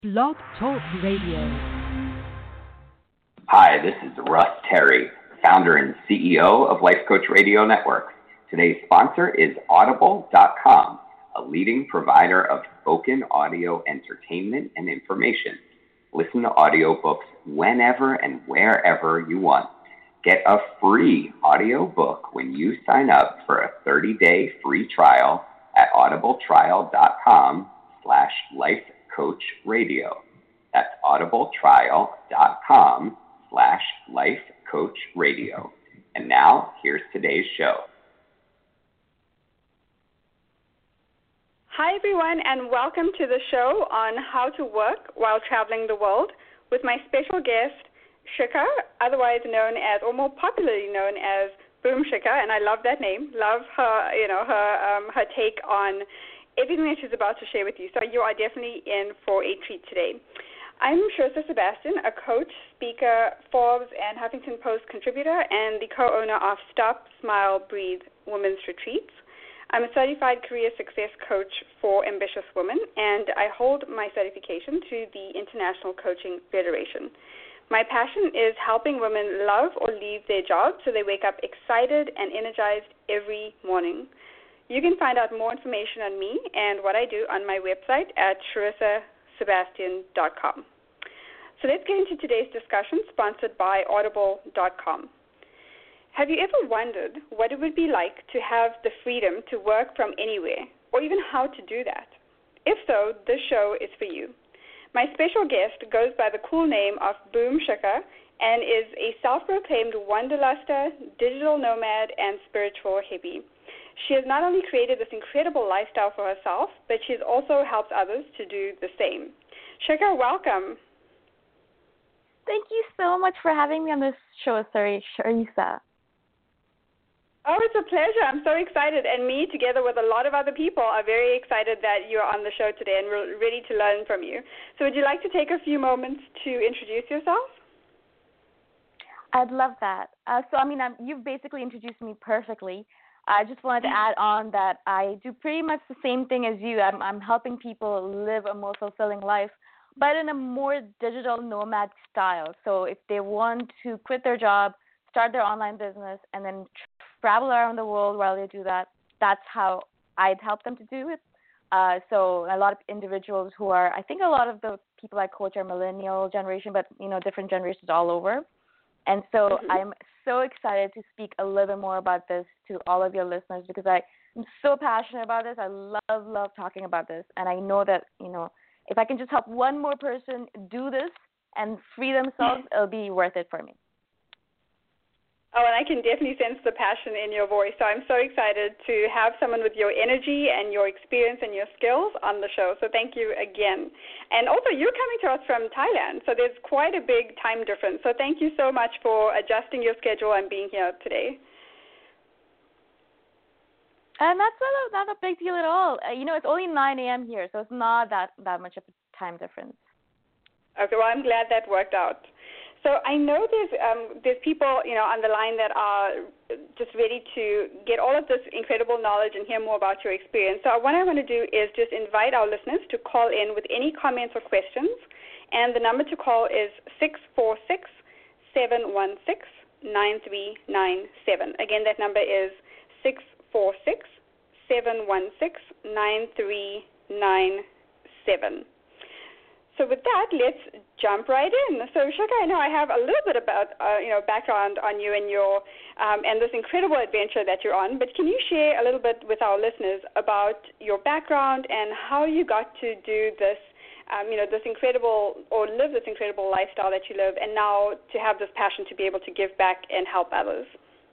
Blog Talk Radio. Hi, this is Russ Terry, founder and CEO of Life Coach Radio Network. Today's sponsor is Audible.com, a leading provider of spoken audio entertainment and information. Listen to audiobooks whenever and wherever you want. Get a free audiobook when you sign up for a 30-day free trial at audibletrial.com/lifecoachradio. That's audibletrial.com/lifecoachradio. And now, here's today's show. Hi, everyone, and welcome to the show on how to work while traveling the world with my special guest, Shikha, otherwise known as, or more popularly known as Boom Shikha, and I love that name. Love her, her take on everything that she's about to share with you. So you are definitely in for a treat today. I'm Sharissa Sebastian, a coach, speaker, Forbes and Huffington Post contributor, and the co-owner of Stop, Smile, Breathe Women's Retreats. I'm a certified career success coach for ambitious women, and I hold my certification to the International Coaching Federation. My passion is helping women love or leave their jobs so they wake up excited and energized every morning. You can find out more information on me and what I do on my website at sharissasebastian.com. So let's get into today's discussion, sponsored by Audible.com. Have you ever wondered what it would be like to have the freedom to work from anywhere, or even how to do that? If so, this show is for you. My special guest goes by the cool name of Boom Shikha and is a self-proclaimed wanderluster, digital nomad, and spiritual hippie. She has not only created this incredible lifestyle for herself, but she has also helped others to do the same. Shikha, welcome. Thank you so much for having me on this show, Sharissa. Oh, it's a pleasure. I'm so excited. And me, together with a lot of other people, are very excited that you're on the show today and we're ready to learn from you. So would you like to take a few moments to introduce yourself? I'd love that. You've basically introduced me perfectly. I just wanted to add on that I do pretty much the same thing as you. I'm helping people live a more fulfilling life, but in a more digital nomad style. So if they want to quit their job, start their online business, and then travel around the world while they do that, that's how I'd help them to do it. So a lot of individuals I think a lot of the people I coach are millennial generation, but, different generations all over. And so I'm so excited to speak a little bit more about this to all of your listeners because I'm so passionate about this. I love talking about this. And I know that, if I can just help one more person do this and free themselves, it'll be worth it for me. Oh, and I can definitely sense the passion in your voice. So I'm so excited to have someone with your energy and your experience and your skills on the show. So thank you again. And also, you're coming to us from Thailand, so there's quite a big time difference. So thank you so much for adjusting your schedule and being here today. And that's not a big deal at all. It's only 9 a.m. here, so it's not that much of a time difference. Okay, well, I'm glad that worked out. So I know there's people, on the line that are just ready to get all of this incredible knowledge and hear more about your experience. So what I want to do is just invite our listeners to call in with any comments or questions. And the number to call is 646-716-9397. Again, that number is 646-716-9397. So with that, let's jump right in. So Shikha, I know I have a little bit about background on you and your and this incredible adventure that you're on. But can you share a little bit with our listeners about your background and how you got to do this, this incredible or live this incredible lifestyle that you live, and now to have this passion to be able to give back and help others?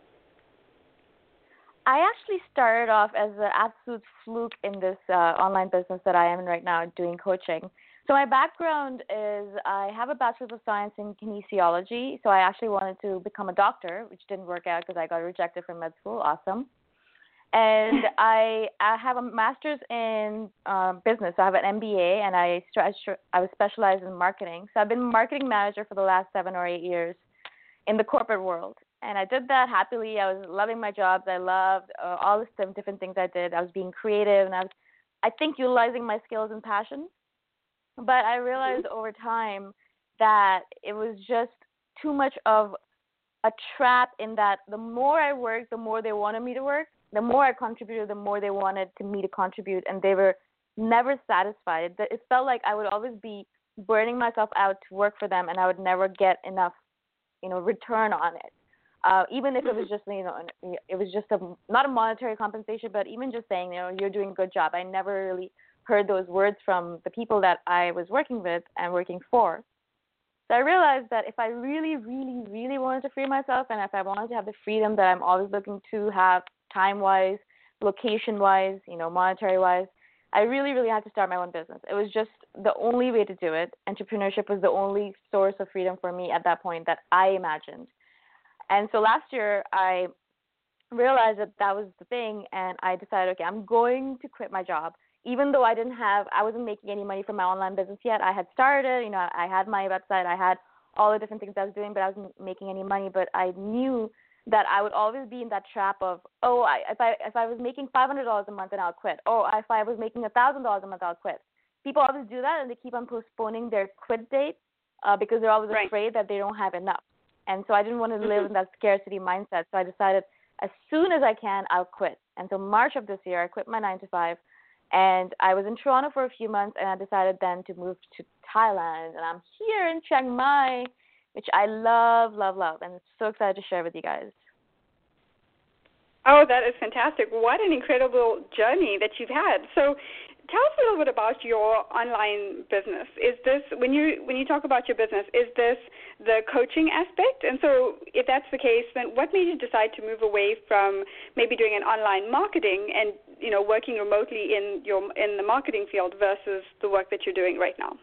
I actually started off as an absolute fluke in this online business that I am in right now, doing coaching. So my background is I have a Bachelor's of Science in Kinesiology, so I actually wanted to become a doctor, which didn't work out because I got rejected from med school. Awesome. And I have a Master's in business. I have an MBA, and I was specialized in marketing. So I've been marketing manager for the last 7 or 8 years in the corporate world. And I did that happily. I was loving my jobs. I loved all the different things I did. I was being creative, and I think, utilizing my skills and passions. But I realized over time that it was just too much of a trap in that the more I worked, the more they wanted me to work. The more I contributed, the more they wanted me to contribute, and they were never satisfied. It felt like I would always be burning myself out to work for them, and I would never get enough, return on it. Even if it was just, it was just not a monetary compensation, but even just saying, you're doing a good job. I never really heard those words from the people that I was working with and working for. So I realized that if I really, really, really wanted to free myself, and if I wanted to have the freedom that I'm always looking to have time-wise, location-wise, monetary-wise, I really, really had to start my own business. It was just the only way to do it. Entrepreneurship was the only source of freedom for me at that point that I imagined. And so last year, I realized that was the thing, and I decided, okay, I'm going to quit my job. Even though I wasn't making any money from my online business yet. I had started, I had my website, I had all the different things I was doing, but I wasn't making any money. But I knew that I would always be in that trap of, if I was making $500 a month, then I'll quit. If I was making $1,000 a month, I'll quit. People always do that, and they keep on postponing their quit date because they're always afraid that they don't have enough. And so I didn't want to live in that scarcity mindset. So I decided as soon as I can, I'll quit. And so March of this year, I quit my 9-to-5. And I was in Toronto for a few months, and I decided then to move to Thailand. And I'm here in Chiang Mai, which I love, love, love. And I'm so excited to share with you guys. Oh, that is fantastic. What an incredible journey that you've had. So tell us a little bit about your online business. Is this, when you talk about your business, is this the coaching aspect? And so if that's the case, then what made you decide to move away from maybe doing an online marketing and, working remotely in the marketing field versus the work that you're doing right now?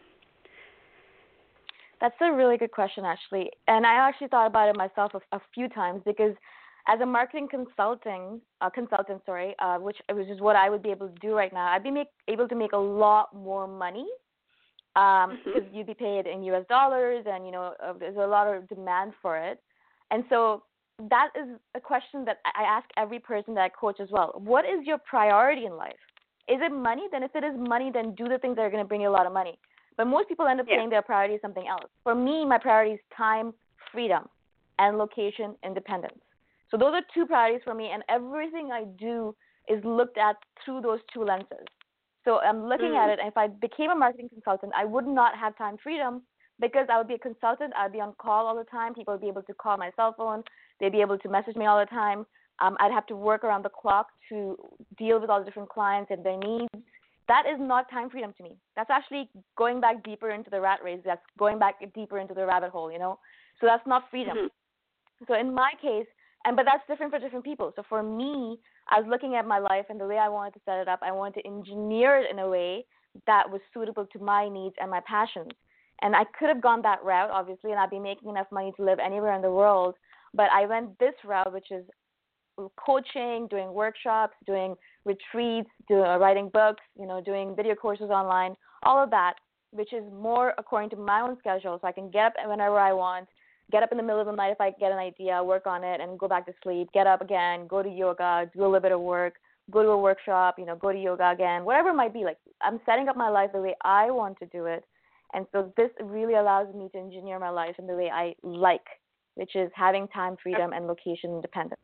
That's a really good question, actually. And I actually thought about it myself a few times because as a marketing consultant, which is what I would be able to do right now, I'd be able to make a lot more money because you'd be paid in U.S. dollars, and there's a lot of demand for it. And so that is a question that I ask every person that I coach as well. What is your priority in life? Is it money? Then if it is money, then do the things that are going to bring you a lot of money. But most people end up saying their priority is something else. For me, my priority is time, freedom, and location independence. So those are two priorities for me, and everything I do is looked at through those two lenses. So I'm looking at it, and if I became a marketing consultant, I would not have time freedom because I would be a consultant. I'd be on call all the time. People would be able to call my cell phone. They'd be able to message me all the time. I'd have to work around the clock to deal with all the different clients and their needs. That is not time freedom to me. That's actually going back deeper into the rat race. That's going back deeper into the rabbit hole, So that's not freedom. So in my case, but that's different for different people. So for me, I was looking at my life and the way I wanted to set it up, I wanted to engineer it in a way that was suitable to my needs and my passions. And I could have gone that route, obviously, and I'd be making enough money to live anywhere in the world. But I went this route, which is coaching, doing workshops, doing retreats, writing books, doing video courses online, all of that, which is more according to my own schedule. So I can get up whenever I want, get up in the middle of the night if I get an idea, work on it, and go back to sleep, get up again, go to yoga, do a little bit of work, go to a workshop, go to yoga again, whatever it might be. Like, I'm setting up my life the way I want to do it. And so this really allows me to engineer my life in the way I like, which is having time freedom and location independence.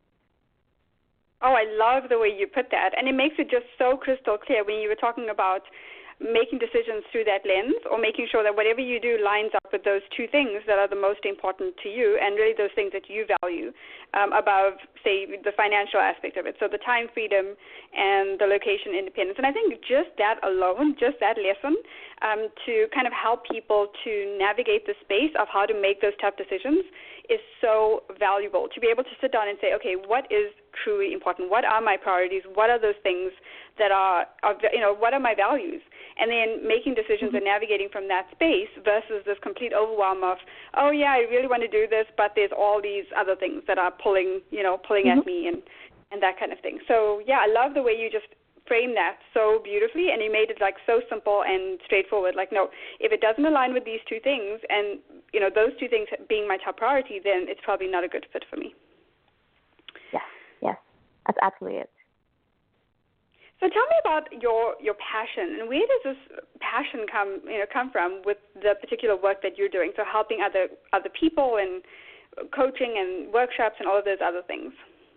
Oh, I love the way you put that. And it makes it just so crystal clear when you were talking about making decisions through that lens, or making sure that whatever you do lines up with those two things that are the most important to you, and really those things that you value above, say, the financial aspect of it. So the time freedom and the location independence. And I think just that alone, just that lesson, to kind of help people to navigate the space of how to make those tough decisions is so valuable. To be able to sit down and say, okay, what is truly important? What are my priorities? What are those things that are what are my values? And then making decisions and navigating from that space versus this complete overwhelm of, oh yeah, I really want to do this, but there's all these other things that are pulling at me and that kind of thing. So yeah, I love the way you just framed that so beautifully, and you made it like so simple and straightforward. Like, no, if it doesn't align with these two things, and those two things being my top priority, then it's probably not a good fit for me. Yes, that's absolutely it. So tell me about your passion, and where does this passion come from with the particular work that you're doing? So helping other people and coaching and workshops and all of those other things.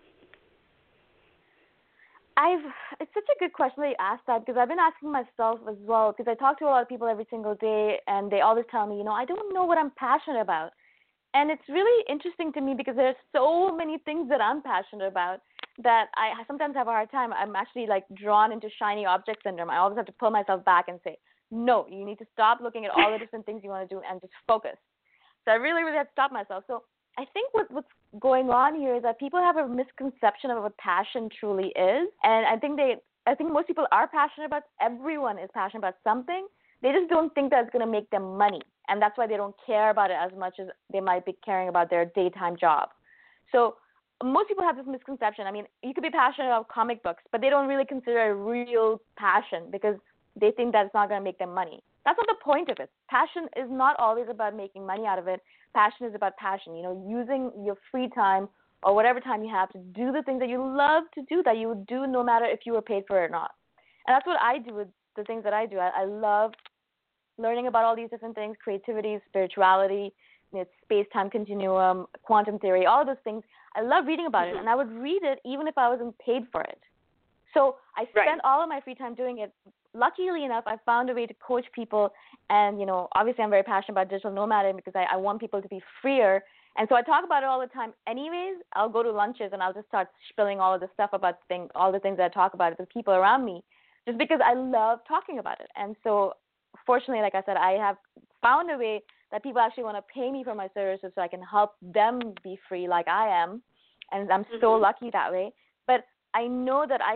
It's such a good question that you asked that, because I've been asking myself as well, because I talk to a lot of people every single day, and they always tell me, I don't know what I'm passionate about. And it's really interesting to me because there's so many things that I'm passionate about that I sometimes have a hard time. I'm actually like drawn into shiny object syndrome. I always have to pull myself back and say, no, you need to stop looking at all the different things you want to do and just focus. So I really, really had to stop myself. So I think what's going on here is that people have a misconception of what passion truly is. And I think most people are passionate about, everyone is passionate about something. They just don't think that it's going to make them money. And that's why they don't care about it as much as they might be caring about their daytime job. So most people have this misconception. I mean, you could be passionate about comic books, but they don't really consider it a real passion because they think that it's not going to make them money. That's not the point of it. Passion is not always about making money out of it. Passion is about passion, using your free time or whatever time you have to do the things that you love to do, that you would do no matter if you were paid for it or not. And that's what I do with the things that I do. I love learning about all these different things, creativity, spirituality, space-time continuum, quantum theory, all of those things. I love reading about it, and I would read it even if I wasn't paid for it. So I spent all of my free time doing it. Luckily enough, I found a way to coach people, and, obviously I'm very passionate about digital nomading because I want people to be freer. And so I talk about it all the time. Anyways, I'll go to lunches and I'll just start spilling all of the stuff about all the things that I talk about with people around me, just because I love talking about it. And so fortunately, like I said, I have found a way that people actually want to pay me for my services so I can help them be free like I am. And I'm so lucky that way. But I know that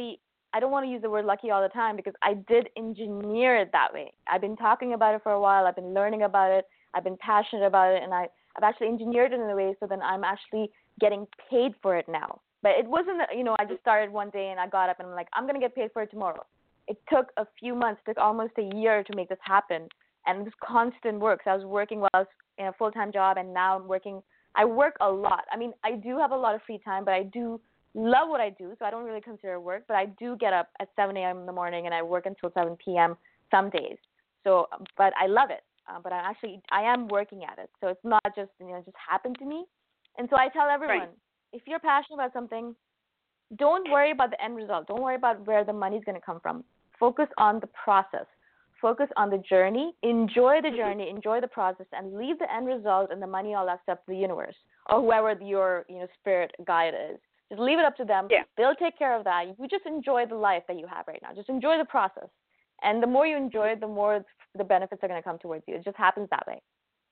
I don't want to use the word lucky all the time because I did engineer it that way. I've been talking about it for a while. I've been learning about it. I've been passionate about it. And I've actually engineered it in a way so then I'm actually getting paid for it now. But it wasn't, I just started one day and I got up and I'm like, I'm going to get paid for it tomorrow. It took a few months, took almost a year to make this happen. And it was constant work. So I was working while I was in a full-time job, and now I'm working. I work a lot. I mean, I do have a lot of free time, but I do love what I do, so I don't really consider it work. But I do get up at 7 a.m. in the morning, and I work until 7 p.m. some days. So, but I love it. But I am working at it. So it's not just, just happened to me. And so I tell everyone, if you're passionate about something, don't worry about the end result. Don't worry about where the money's going to come from. Focus on the process. Focus on the journey. Enjoy the journey. Enjoy the process, and leave the end result and the money, all that stuff, to the universe or whoever your spirit guide is. Just leave it up to them. Yeah. They'll take care of that. You just enjoy the life that you have right now. Just enjoy the process. And the more you enjoy it, the more the benefits are going to come towards you. It just happens that way.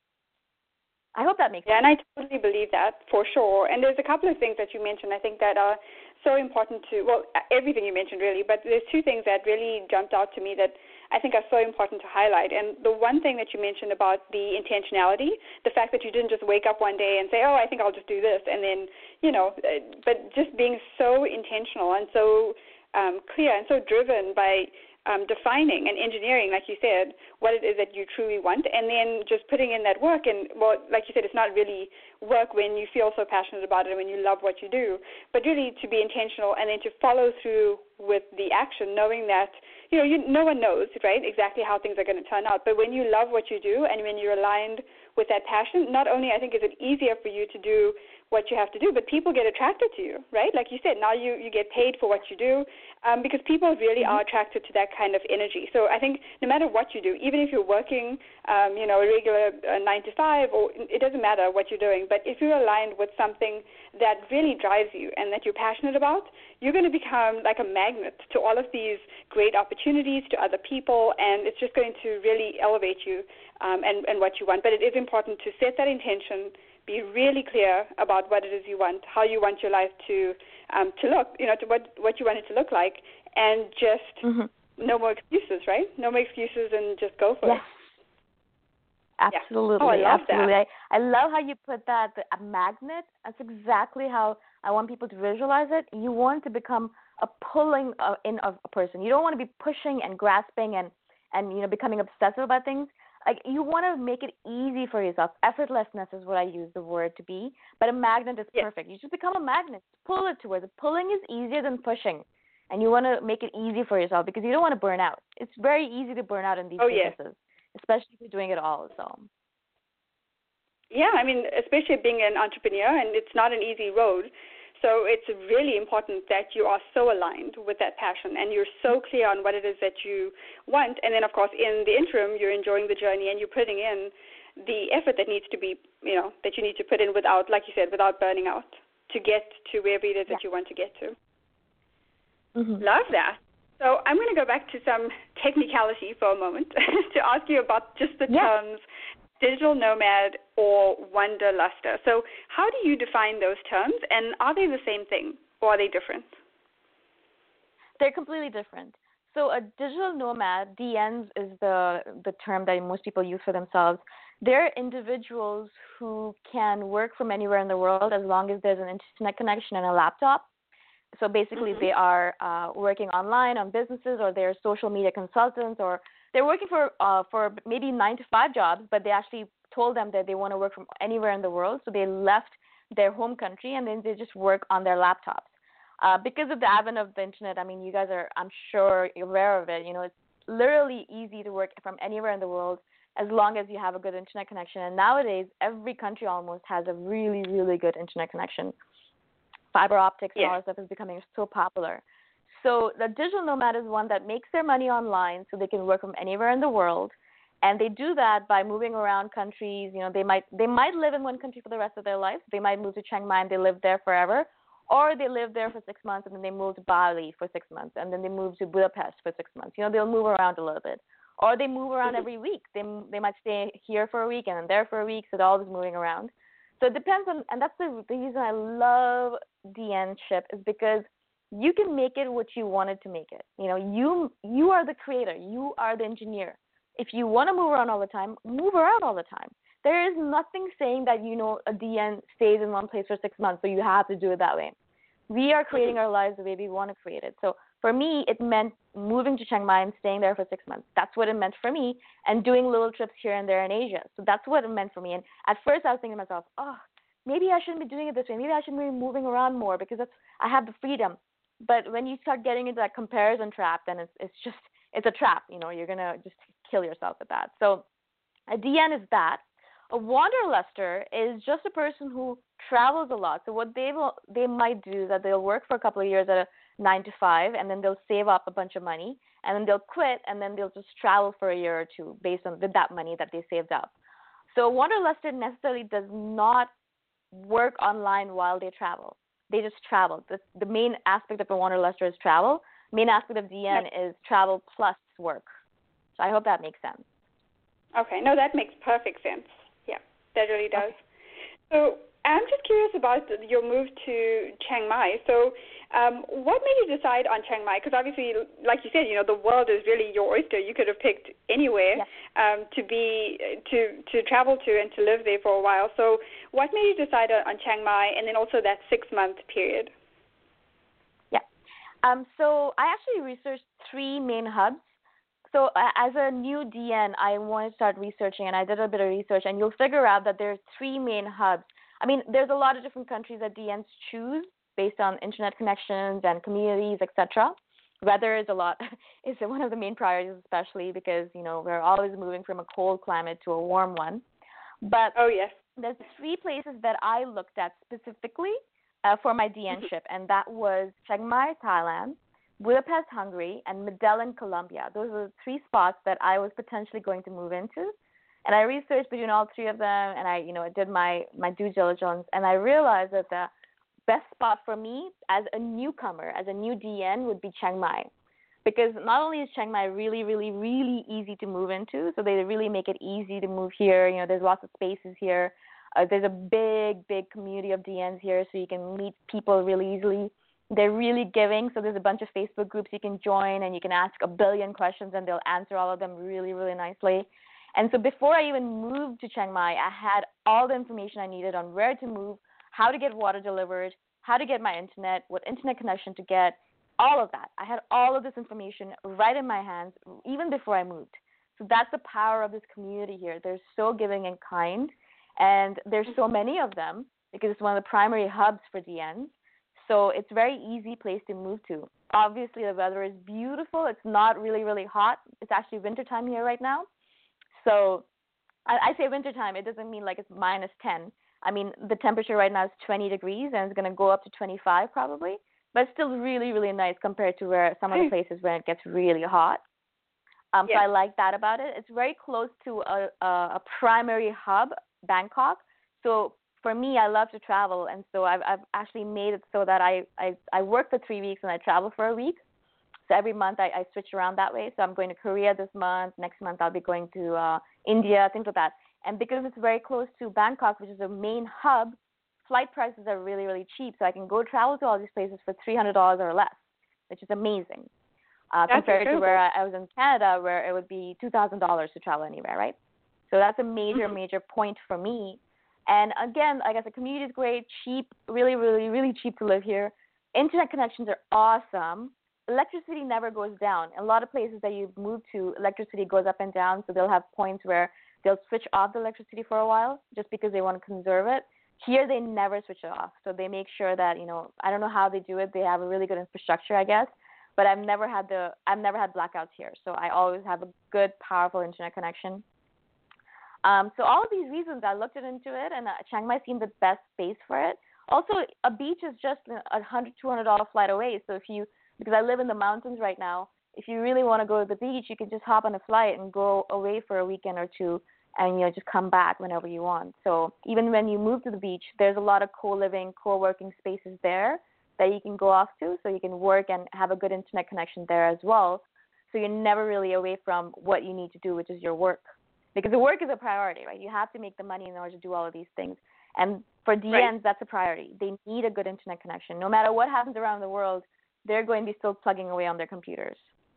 I hope that makes sense. Yeah, and I totally believe that for sure. And there's a couple of things that you mentioned, I think, that are so important to, well, everything you mentioned really, but there's two things that really jumped out to me that I think are so important to highlight. And the one thing that you mentioned about the intentionality, the fact that you didn't just wake up one day and say, oh, I think I'll just do this, and then, but just being so intentional and so clear and so driven by defining and engineering, like you said, what it is that you truly want, and then just putting in that work. And, well, like you said, it's not really work when you feel so passionate about it and when you love what you do, but really to be intentional and then to follow through with the action, knowing that, no one knows, right, exactly how things are going to turn out. But when you love what you do and when you're aligned with that passion, not only, I think, is it easier for you to do what you have to do, but people get attracted to you, right? Like you said, now you get paid for what you do because people really are attracted to that kind of energy. So I think no matter what you do, even if you're working, a regular 9 to 5, or it doesn't matter what you're doing, but if you're aligned with something that really drives you and that you're passionate about, you're going to become like a magnet to all of these great opportunities, to other people, and it's just going to really elevate you and what you want. But it is important to set that intention, be really clear about what it is you want, how you want your life to look, to what you want it to look like, and just no more excuses, right? No more excuses, and just go for it. Absolutely. Yeah. Oh, I love absolutely. that. I love how you put that, a magnet. That's exactly how I want people to visualize it. You want to become a pulling in of a person. You don't want to be pushing and grasping and becoming obsessive about things. Like, you want to make it easy for yourself. Effortlessness is what I use the word to be. But a magnet is perfect. You just become a magnet. Pull it towards it. Pulling is easier than pushing. and you want to make it easy for yourself because you don't want to burn out. It's very easy to burn out in these businesses, especially if you're doing it all. So. Yeah, I mean, especially being an entrepreneur, and it's not an easy road. So it's really important that you are so aligned with that passion and you're so clear on what it is that you want. And then, of course, in the interim, you're enjoying the journey and you're putting in the effort that needs to be, that you need to put in without, like you said, without burning out to get to wherever it is that you want to get to. Mm-hmm. Love that. So I'm going to go back to some technicality for a moment to ask you about just the terms digital nomad or wanderluster. So how do you define those terms, and are they the same thing or are they different? They're completely different. So a digital nomad, DNs is the term that most people use for themselves. They're individuals who can work from anywhere in the world as long as there's an internet connection and a laptop. So basically they are working online on businesses, or they're social media consultants, or they're working for maybe 9-to-5 jobs, but they actually told them that they want to work from anywhere in the world. So they left their home country and then they just work on their laptops. Because of the advent of the internet, I mean, you guys are, I'm sure you're aware of it. It's literally easy to work from anywhere in the world as long as you have a good internet connection. And nowadays, every country almost has a really, really good internet connection. Fiber optics and all that stuff is becoming so popular. So the digital nomad is one that makes their money online so they can work from anywhere in the world. And they do that by moving around countries. They might live in one country for the rest of their life. They might move to Chiang Mai and they live there forever. Or they live there for 6 months and then they move to Bali for 6 months. And then they move to Budapest for 6 months. They'll move around a little bit. Or they move around every week. They might stay here for a week and then there for a week. So they're always moving around. So it depends on, and that's the reason I love DNship, is because you can make it what you wanted to make it. You are the creator. You are the engineer. If you want to move around all the time, move around all the time. There is nothing saying that, a DN stays in one place for 6 months, so you have to do it that way. We are creating our lives the way we want to create it. So for me, it meant moving to Chiang Mai and staying there for 6 months. That's what it meant for me, and doing little trips here and there in Asia. So that's what it meant for me. And at first I was thinking to myself, maybe I shouldn't be doing it this way. Maybe I should be moving around more because I have the freedom. But when you start getting into that comparison trap, then it's a trap. You're going to just kill yourself with that. So a DN is that. A wanderluster is just a person who travels a lot. So what they might do is that they'll work for a couple of years at a 9-to-5, and then they'll save up a bunch of money, and then they'll quit, and then they'll just travel for a year or two with that money that they saved up. So a wanderluster necessarily does not work online while they travel. They just travel. The main aspect of a wanderluster is travel. Main aspect of DN is travel plus work. So I hope that makes sense. Okay. No, that makes perfect sense. Yeah, that really does. Okay. So I'm just curious about your move to Chiang Mai. So what made you decide on Chiang Mai? Because obviously, like you said, the world is really your oyster. You could have picked anywhere to travel to and to live there for a while. So what made you decide on Chiang Mai, and then also that 6-month period? Yeah. So I actually researched 3 main hubs. So as a new DN, I wanted to start researching, and I did a bit of research, and you'll figure out that there's 3 main hubs. I mean, there's a lot of different countries that DNs choose based on internet connections and communities, etc. Weather is one of the main priorities, especially because, we're always moving from a cold climate to a warm one. But there's 3 places that I looked at specifically for my DNship, and that was Chiang Mai, Thailand, Budapest, Hungary, and Medellin, Colombia. Those are the 3 spots that I was potentially going to move into. And I researched between all 3 of them, and I did my due diligence, and I realized that the best spot for me as a newcomer, as a new DN, would be Chiang Mai. Because not only is Chiang Mai really, really, really easy to move into, so they really make it easy to move here. There's lots of spaces here. There's a big, big community of DNs here, so you can meet people really easily. They're really giving, so there's a bunch of Facebook groups you can join, and you can ask a billion questions, and they'll answer all of them really, really nicely. And so before I even moved to Chiang Mai, I had all the information I needed on where to move, how to get water delivered, how to get my internet, what internet connection to get, all of that. I had all of this information right in my hands even before I moved. So that's the power of this community here. They're so giving and kind, and there's so many of them because it's one of the primary hubs for DNs. So it's a very easy place to move to. obviously the weather is beautiful. It's not really, really hot. It's actually wintertime here right now. So I say wintertime. It doesn't mean like it's -10. I mean, the temperature right now is 20 degrees, and it's going to go up to 25 probably. But it's still really, really nice compared to where some of the places where it gets really hot. So I like that about it. It's very close to a primary hub, Bangkok. So for me, I love to travel, and so I've actually made it so that I work for 3 weeks and I travel for a week. So every month I switch around that way. So I'm going to Korea this month. Next month I'll be going to India, things like that. And because it's very close to Bangkok, which is a main hub, flight prices are really, really cheap. So I can go travel to all these places for $300 or less, which is amazing. Compared to where I was in Canada, where it would be $2,000 to travel anywhere, right? So that's a major point for me. And again, like I said, community is great, cheap, really, really, really cheap to live here. Internet connections are awesome. Electricity never goes down. In a lot of places that you move to, electricity goes up and down, so they'll have points where they'll switch off the electricity for a while just because they want to conserve it. Here, they never switch it off. So they make sure that, I don't know how they do it. They have a really good infrastructure, I guess. But I've never had blackouts here, so I always have a good, powerful internet connection. So all of these reasons, I looked into it, and Chiang Mai seemed the best space for it. Also, a beach is just a $100, $200 flight away. So because I live in the mountains right now, if you really want to go to the beach, you can just hop on a flight and go away for a weekend or two, and just come back whenever you want. So even when you move to the beach, there's a lot of co-living, co-working spaces there that you can go off to, so you can work and have a good internet connection there as well. So you're never really away from what you need to do, which is your work. Because the work is a priority, right? You have to make the money in order to do all of these things. And for DNs, that's a priority. They need a good internet connection. No matter what happens around the world, they're going to be still plugging away on their computers.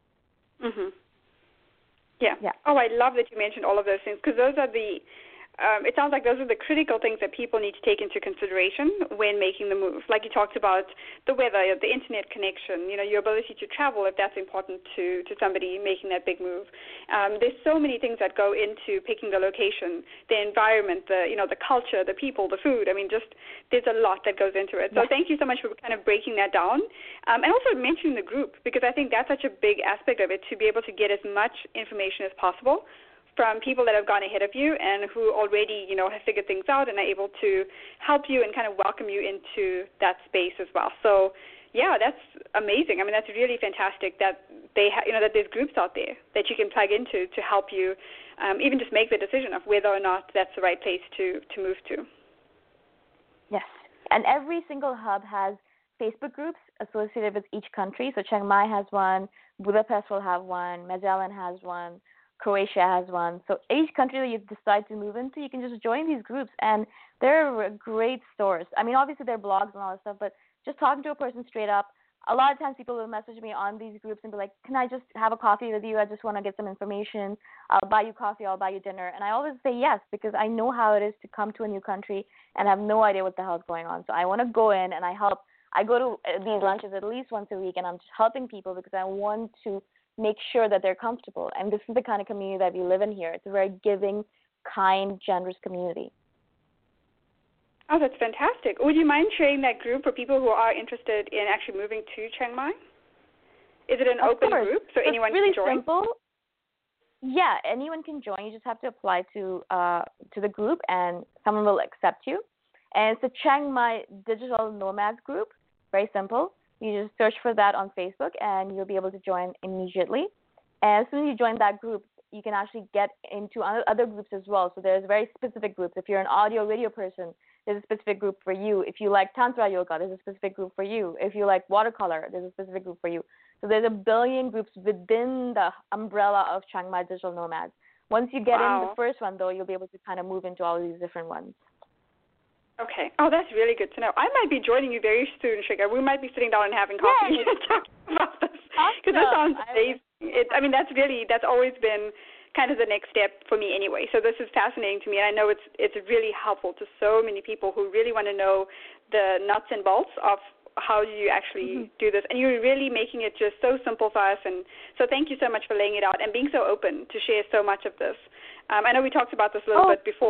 Yeah. Oh, I love that you mentioned all of those things, because those are it sounds like those are the critical things that people need to take into consideration when making the move. Like you talked about the weather, the internet connection, your ability to travel, if that's important to somebody making that big move. There's so many things that go into picking the location, the environment, the culture, the people, the food. I mean, there's a lot that goes into it. So thank you so much for kind of breaking that down. And also mentioning the group, because I think that's such a big aspect of it, to be able to get as much information as possible from people that have gone ahead of you and who already, have figured things out and are able to help you and kind of welcome you into that space as well. So, yeah, that's amazing. I mean, that's really fantastic that that there's groups out there that you can plug into to help you even just make the decision of whether or not that's the right place to move to. Yes, and every single hub has Facebook groups associated with each country. So Chiang Mai has one, Budapest will have one, Magellan has one, Croatia has one. So each country that you decide to move into, you can just join these groups, and they're a great source. I mean, obviously there are blogs and all that stuff, but just talking to a person straight up, a lot of times people will message me on these groups and be like, can I just have a coffee with you? I just want to get some information. I'll buy you coffee. I'll buy you dinner. And I always say yes, because I know how it is to come to a new country and have no idea what the hell is going on. So I want to go in and I help. I go to these lunches at least once a week, and I'm just helping people because I want to make sure that they're comfortable. And this is the kind of community that we live in here. It's a very giving, kind, generous community. Oh, that's fantastic. Would you mind sharing that group for people who are interested in actually moving to Chiang Mai? Is it an open group so anyone really can join? Simple. Yeah, anyone can join. You just have to apply to the group, and someone will accept you. And it's the Chiang Mai Digital Nomads group. Very simple. You just search for that on Facebook, and you'll be able to join immediately. And as soon as you join that group, you can actually get into other groups as well. So there's very specific groups. If you're an audio-video person, there's a specific group for you. If you like Tantra Yoga, there's a specific group for you. If you like watercolor, there's a specific group for you. So there's a billion groups within the umbrella of Chiang Mai Digital Nomads. Once you get in the first one, though, you'll be able to kind of move into all these different ones. Okay. Oh, that's really good to know. I might be joining you very soon, Shikha. We might be sitting down and having coffee and talking about this. Because this sounds amazing. That's always been kind of the next step for me anyway. So this is fascinating to me, and I know it's really helpful to so many people who really want to know the nuts and bolts of how do you actually do this. And you're really making it just so simple for us. And so thank you so much for laying it out and being so open to share so much of this. I know we talked about this a little bit before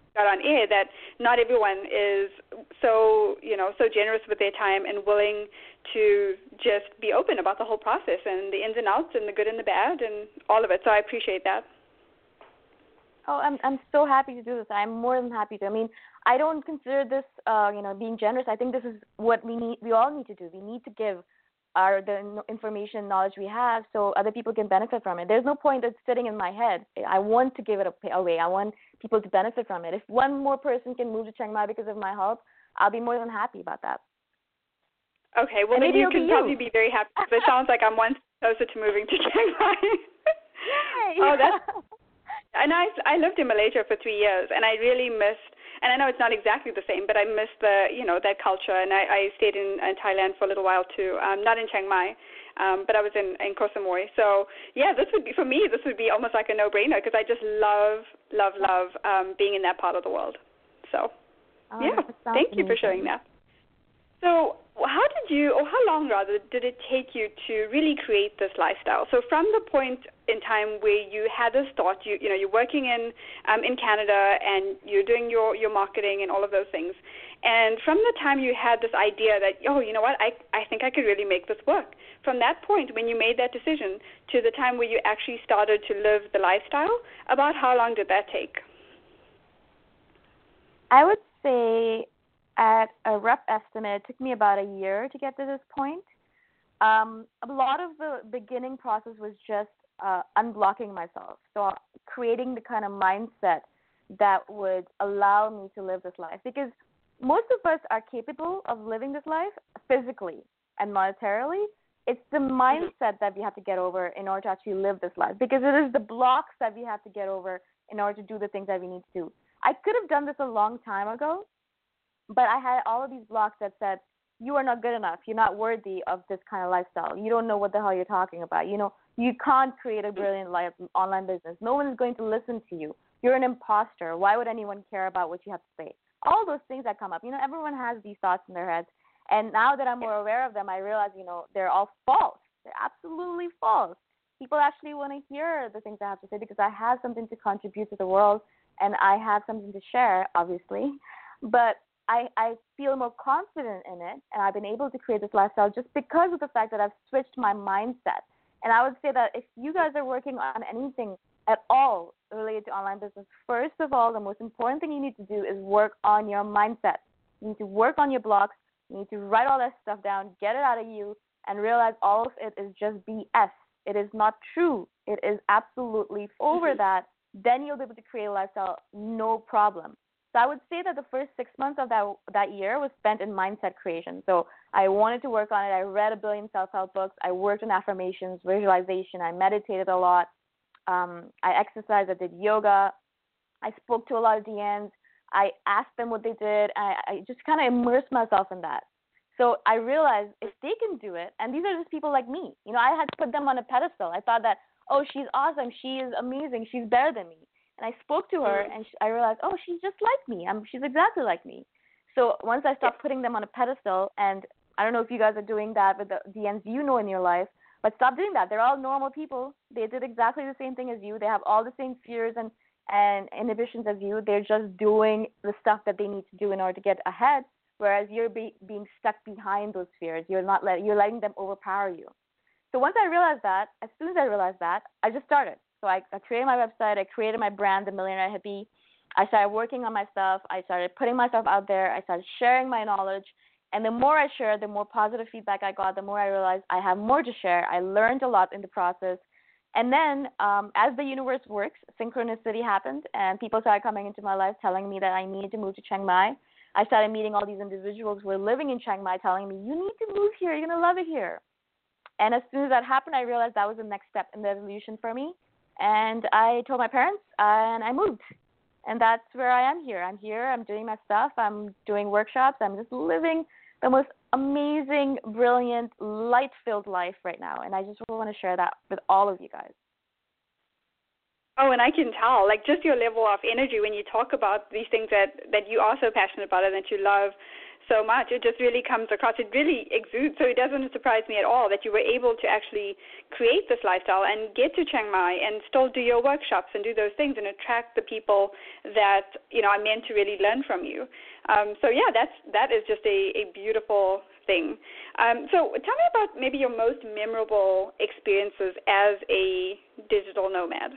got on air that not everyone is so generous with their time and willing to just be open about the whole process and the ins and outs and the good and the bad and all of it. So I appreciate that. Oh, I'm so happy to do this. I'm more than happy to. I mean, I don't consider this, being generous. I think this is what we all need to do. We need to give the information, knowledge we have, so other people can benefit from it. There's no point that's sitting in my head. I want to give it away. I want people to benefit from it. If one more person can move to Chiang Mai because of my help, I'll be more than happy about that. Okay, well, then you can probably be very happy. Because it sounds like I'm one step closer to moving to Chiang Mai. Oh, that's... And I lived in Malaysia for 3 years, and I really missed, and I know it's not exactly the same, but I missed that culture, and I stayed in Thailand for a little while too, not in Chiang Mai, but I was in Koh Samui. So, yeah, this would be almost like a no-brainer because I just love being in that part of the world. So, thank you for sharing that. So how long did it take you to really create this lifestyle? So from the point in time where you had this thought, you're working in Canada and you're doing your marketing and all of those things, and from the time you had this idea that, you know what, I think I could really make this work, from that point when you made that decision to the time where you actually started to live the lifestyle, about how long did that take? I would say, at a rough estimate, it took me about a year to get to this point. A lot of the beginning process was just unblocking myself, so creating the kind of mindset that would allow me to live this life. Because most of us are capable of living this life physically and monetarily. It's the mindset that we have to get over in order to actually live this life, because it is the blocks that we have to get over in order to do the things that we need to do. I could have done this a long time ago, but I had all of these blocks that said, you are not good enough. You're not worthy of this kind of lifestyle. You don't know what the hell you're talking about. You can't create a brilliant online business. No one is going to listen to you. You're an imposter. Why would anyone care about what you have to say? All those things that come up. Everyone has these thoughts in their heads. And now that I'm more aware of them, I realize, they're all false. They're absolutely false. People actually want to hear the things I have to say because I have something to contribute to the world and I have something to share, obviously. But I feel more confident in it, and I've been able to create this lifestyle just because of the fact that I've switched my mindset. And I would say that if you guys are working on anything at all related to online business, first of all, the most important thing you need to do is work on your mindset. You need to work on your blocks. You need to write all that stuff down, get it out of you, and realize all of it is just BS. It is not true. It is absolutely over that. Then you'll be able to create a lifestyle, no problem. So I would say that the first 6 months of that year was spent in mindset creation. So I wanted to work on it. I read 1 billion self-help books. I worked on affirmations, visualization. I meditated a lot. I exercised. I did yoga. I spoke to a lot of DNs. I asked them what they did. I just kind of immersed myself in that. So I realized if they can do it, and these are just people like me. I had put them on a pedestal. I thought that, oh, she's awesome. She is amazing. She's better than me. And I spoke to her, and I realized, oh, she's just like me. She's exactly like me. So once I stopped putting them on a pedestal, and I don't know if you guys are doing that with the DNs in your life, but stop doing that. They're all normal people. They did exactly the same thing as you. They have all the same fears and inhibitions as you. They're just doing the stuff that they need to do in order to get ahead, whereas you're being stuck behind those fears. You're letting them overpower you. So once I realized that, as soon as I realized that, I just started. So I created my website. I created my brand, The Millionaire Hippie. I started working on my stuff. I started putting myself out there. I started sharing my knowledge. And the more I shared, the more positive feedback I got, the more I realized I have more to share. I learned a lot in the process. And then as the universe works, synchronicity happened, and people started coming into my life telling me that I needed to move to Chiang Mai. I started meeting all these individuals who were living in Chiang Mai telling me, you need to move here. You're going to love it here. And as soon as that happened, I realized that was the next step in the evolution for me. And I told my parents, and I moved. And that's where I am here. I'm here. I'm doing my stuff. I'm doing workshops. I'm just living the most amazing, brilliant, light-filled life right now. And I just want to share that with all of you guys. Oh, and I can tell, just your level of energy when you talk about these things that you are so passionate about and that you love so much. It just really comes across. It really exudes. So it doesn't surprise me at all that you were able to actually create this lifestyle and get to Chiang Mai and still do your workshops and do those things and attract the people that, are meant to really learn from you. That is just a beautiful thing. So tell me about maybe your most memorable experiences as a digital nomad.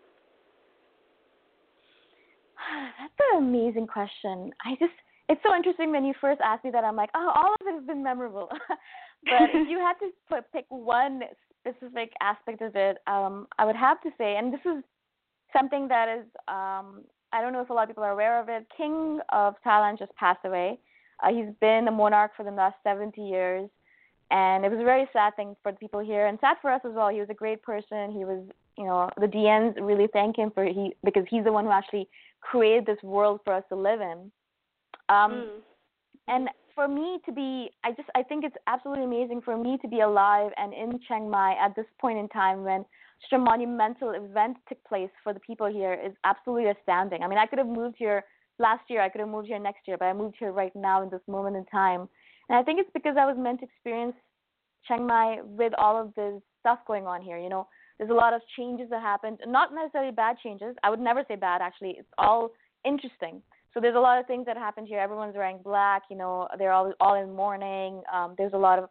That's an amazing question. It's so interesting when you first asked me that. I'm like, oh, all of it has been memorable. But if you had to pick one specific aspect of it, I would have to say, and this is something that is, I don't know if a lot of people are aware of it, King of Thailand just passed away. He's been a monarch for the last 70 years, and it was a very sad thing for the people here, and sad for us as well. He was a great person. He was, the DNs really thank him because he's the one who actually created this world for us to live in. And for me to be, I think it's absolutely amazing for me to be alive and in Chiang Mai at this point in time when such a monumental event took place for the people here is absolutely astounding. I mean, I could have moved here last year, I could have moved here next year, but I moved here right now in this moment in time. And I think it's because I was meant to experience Chiang Mai with all of this stuff going on here. There's a lot of changes that happened, not necessarily bad changes. I would never say bad, actually. It's all interesting. So there's a lot of things that happened here. Everyone's wearing black, they're all in mourning. There's a lot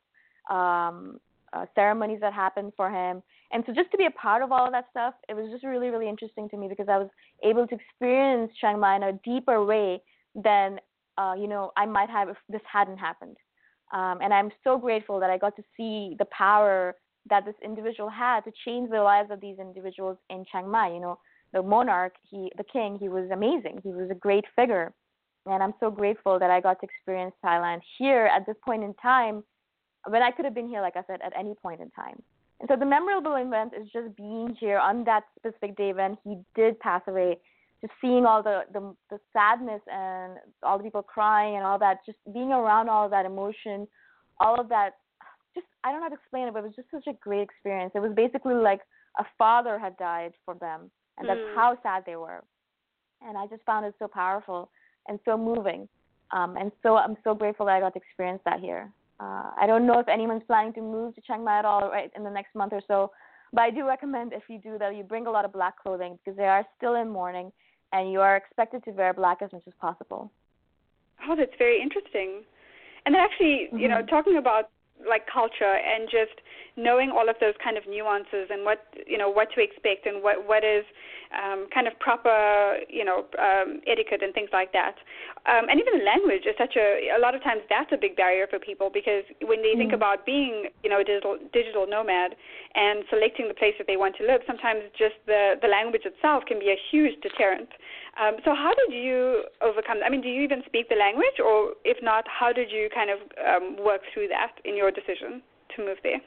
of ceremonies that happened for him. And so just to be a part of all of that stuff, it was just really, really interesting to me because I was able to experience Chiang Mai in a deeper way than, I might have if this hadn't happened. And I'm so grateful that I got to see the power that this individual had to change the lives of these individuals in Chiang Mai. The monarch, the king, he was amazing. He was a great figure. And I'm so grateful that I got to experience Thailand here at this point in time when I could have been here, like I said, at any point in time. And so the memorable event is just being here on that specific day when he did pass away, just seeing all the sadness and all the people crying and all that, just being around all of that emotion, all of that, just, I don't know how to explain it, but it was just such a great experience. It was basically like a father had died for them, and that's how sad they were. And I just found it so powerful and so moving. And so I'm so grateful that I got to experience that here. I don't know if anyone's planning to move to Chiang Mai at all right in the next month or so, but I do recommend if you do that, you bring a lot of black clothing because they are still in mourning, and you are expected to wear black as much as possible. Oh, that's very interesting. And then actually, talking about like culture and just knowing all of those kind of nuances and what to expect and what is kind of proper etiquette and things like that, and even the language is such a lot of times that's a big barrier for people because when they think about being a digital nomad and selecting the place that they want to live, sometimes just the language itself can be a huge deterrent. So how did you overcome? I mean, do you even speak the language, or if not, how did you kind of work through that in your decision to move there?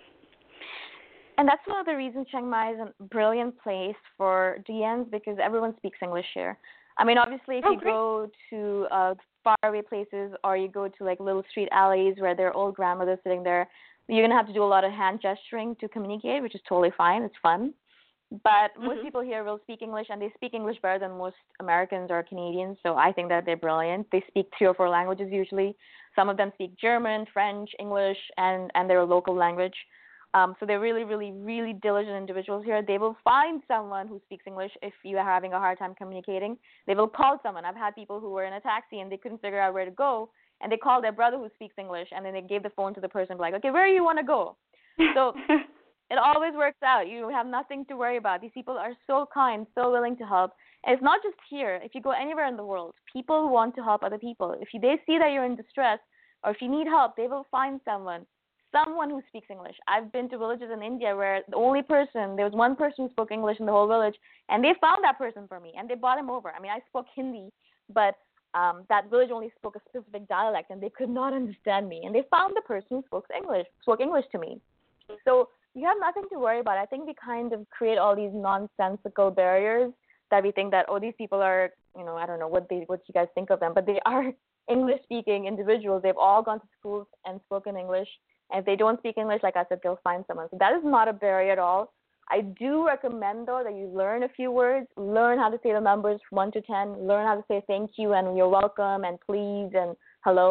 And that's one of the reasons Chiang Mai is a brilliant place for DNs because everyone speaks English here. I mean, obviously, if you go to faraway places or you go to like little street alleys where there are old grandmothers sitting there, you're going to have to do a lot of hand gesturing to communicate, which is totally fine. It's fun. But most people here will speak English, and they speak English better than most Americans or Canadians, so I think that they're brilliant. They speak 3 or 4 languages usually. Some of them speak German, French, English, and their local language. So they're really, really, really diligent individuals here. They will find someone who speaks English if you are having a hard time communicating. They will call someone. I've had people who were in a taxi, and they couldn't figure out where to go, and they called their brother who speaks English, and then they gave the phone to the person, like, okay, where do you want to go? So it always works out. You have nothing to worry about. These people are so kind, so willing to help. And it's not just here. If you go anywhere in the world, people want to help other people. If they see that you're in distress or if you need help, they will find someone who speaks English. I've been to villages in India where there was one person who spoke English in the whole village, and they found that person for me, and they brought him over. I mean, I spoke Hindi, but that village only spoke a specific dialect, and they could not understand me. And they found the person who spoke English to me. So you have nothing to worry about. I think we kind of create all these nonsensical barriers that we think that, these people are, I don't know what you guys think of them, but they are English-speaking individuals. They've all gone to schools and spoken English. And if they don't speak English, like I said, they'll find someone. So that is not a barrier at all. I do recommend, though, that you learn a few words, learn how to say the numbers 1 to 10, learn how to say thank you and you're welcome and please and hello.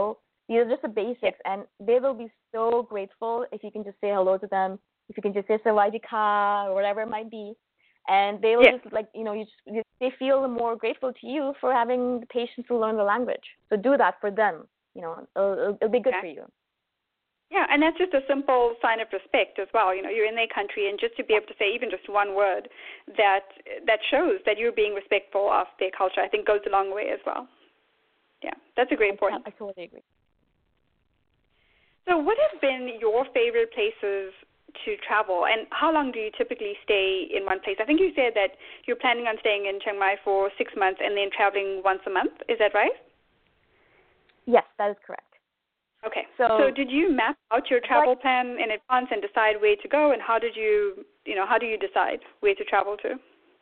These are just the basics, and they will be so grateful if you can just say hello to them, if you can just say Sawadee Ka or whatever it might be, and they will just like, they feel more grateful to you for having the patience to learn the language. So do that for them. It'll be good for you. Yeah, and that's just a simple sign of respect as well. You're in their country, and just to be able to say even just one word that shows that you're being respectful of their culture, I think goes a long way as well. Yeah, that's a great point. I totally agree. So what have been your favorite places to travel, and how long do you typically stay in one place? I think you said that you're planning on staying in Chiang Mai for 6 months and then traveling once a month. Is that right? Yes, that is correct. Okay. So did you map out your travel plan in advance and decide where to go, and how do you decide where to travel to?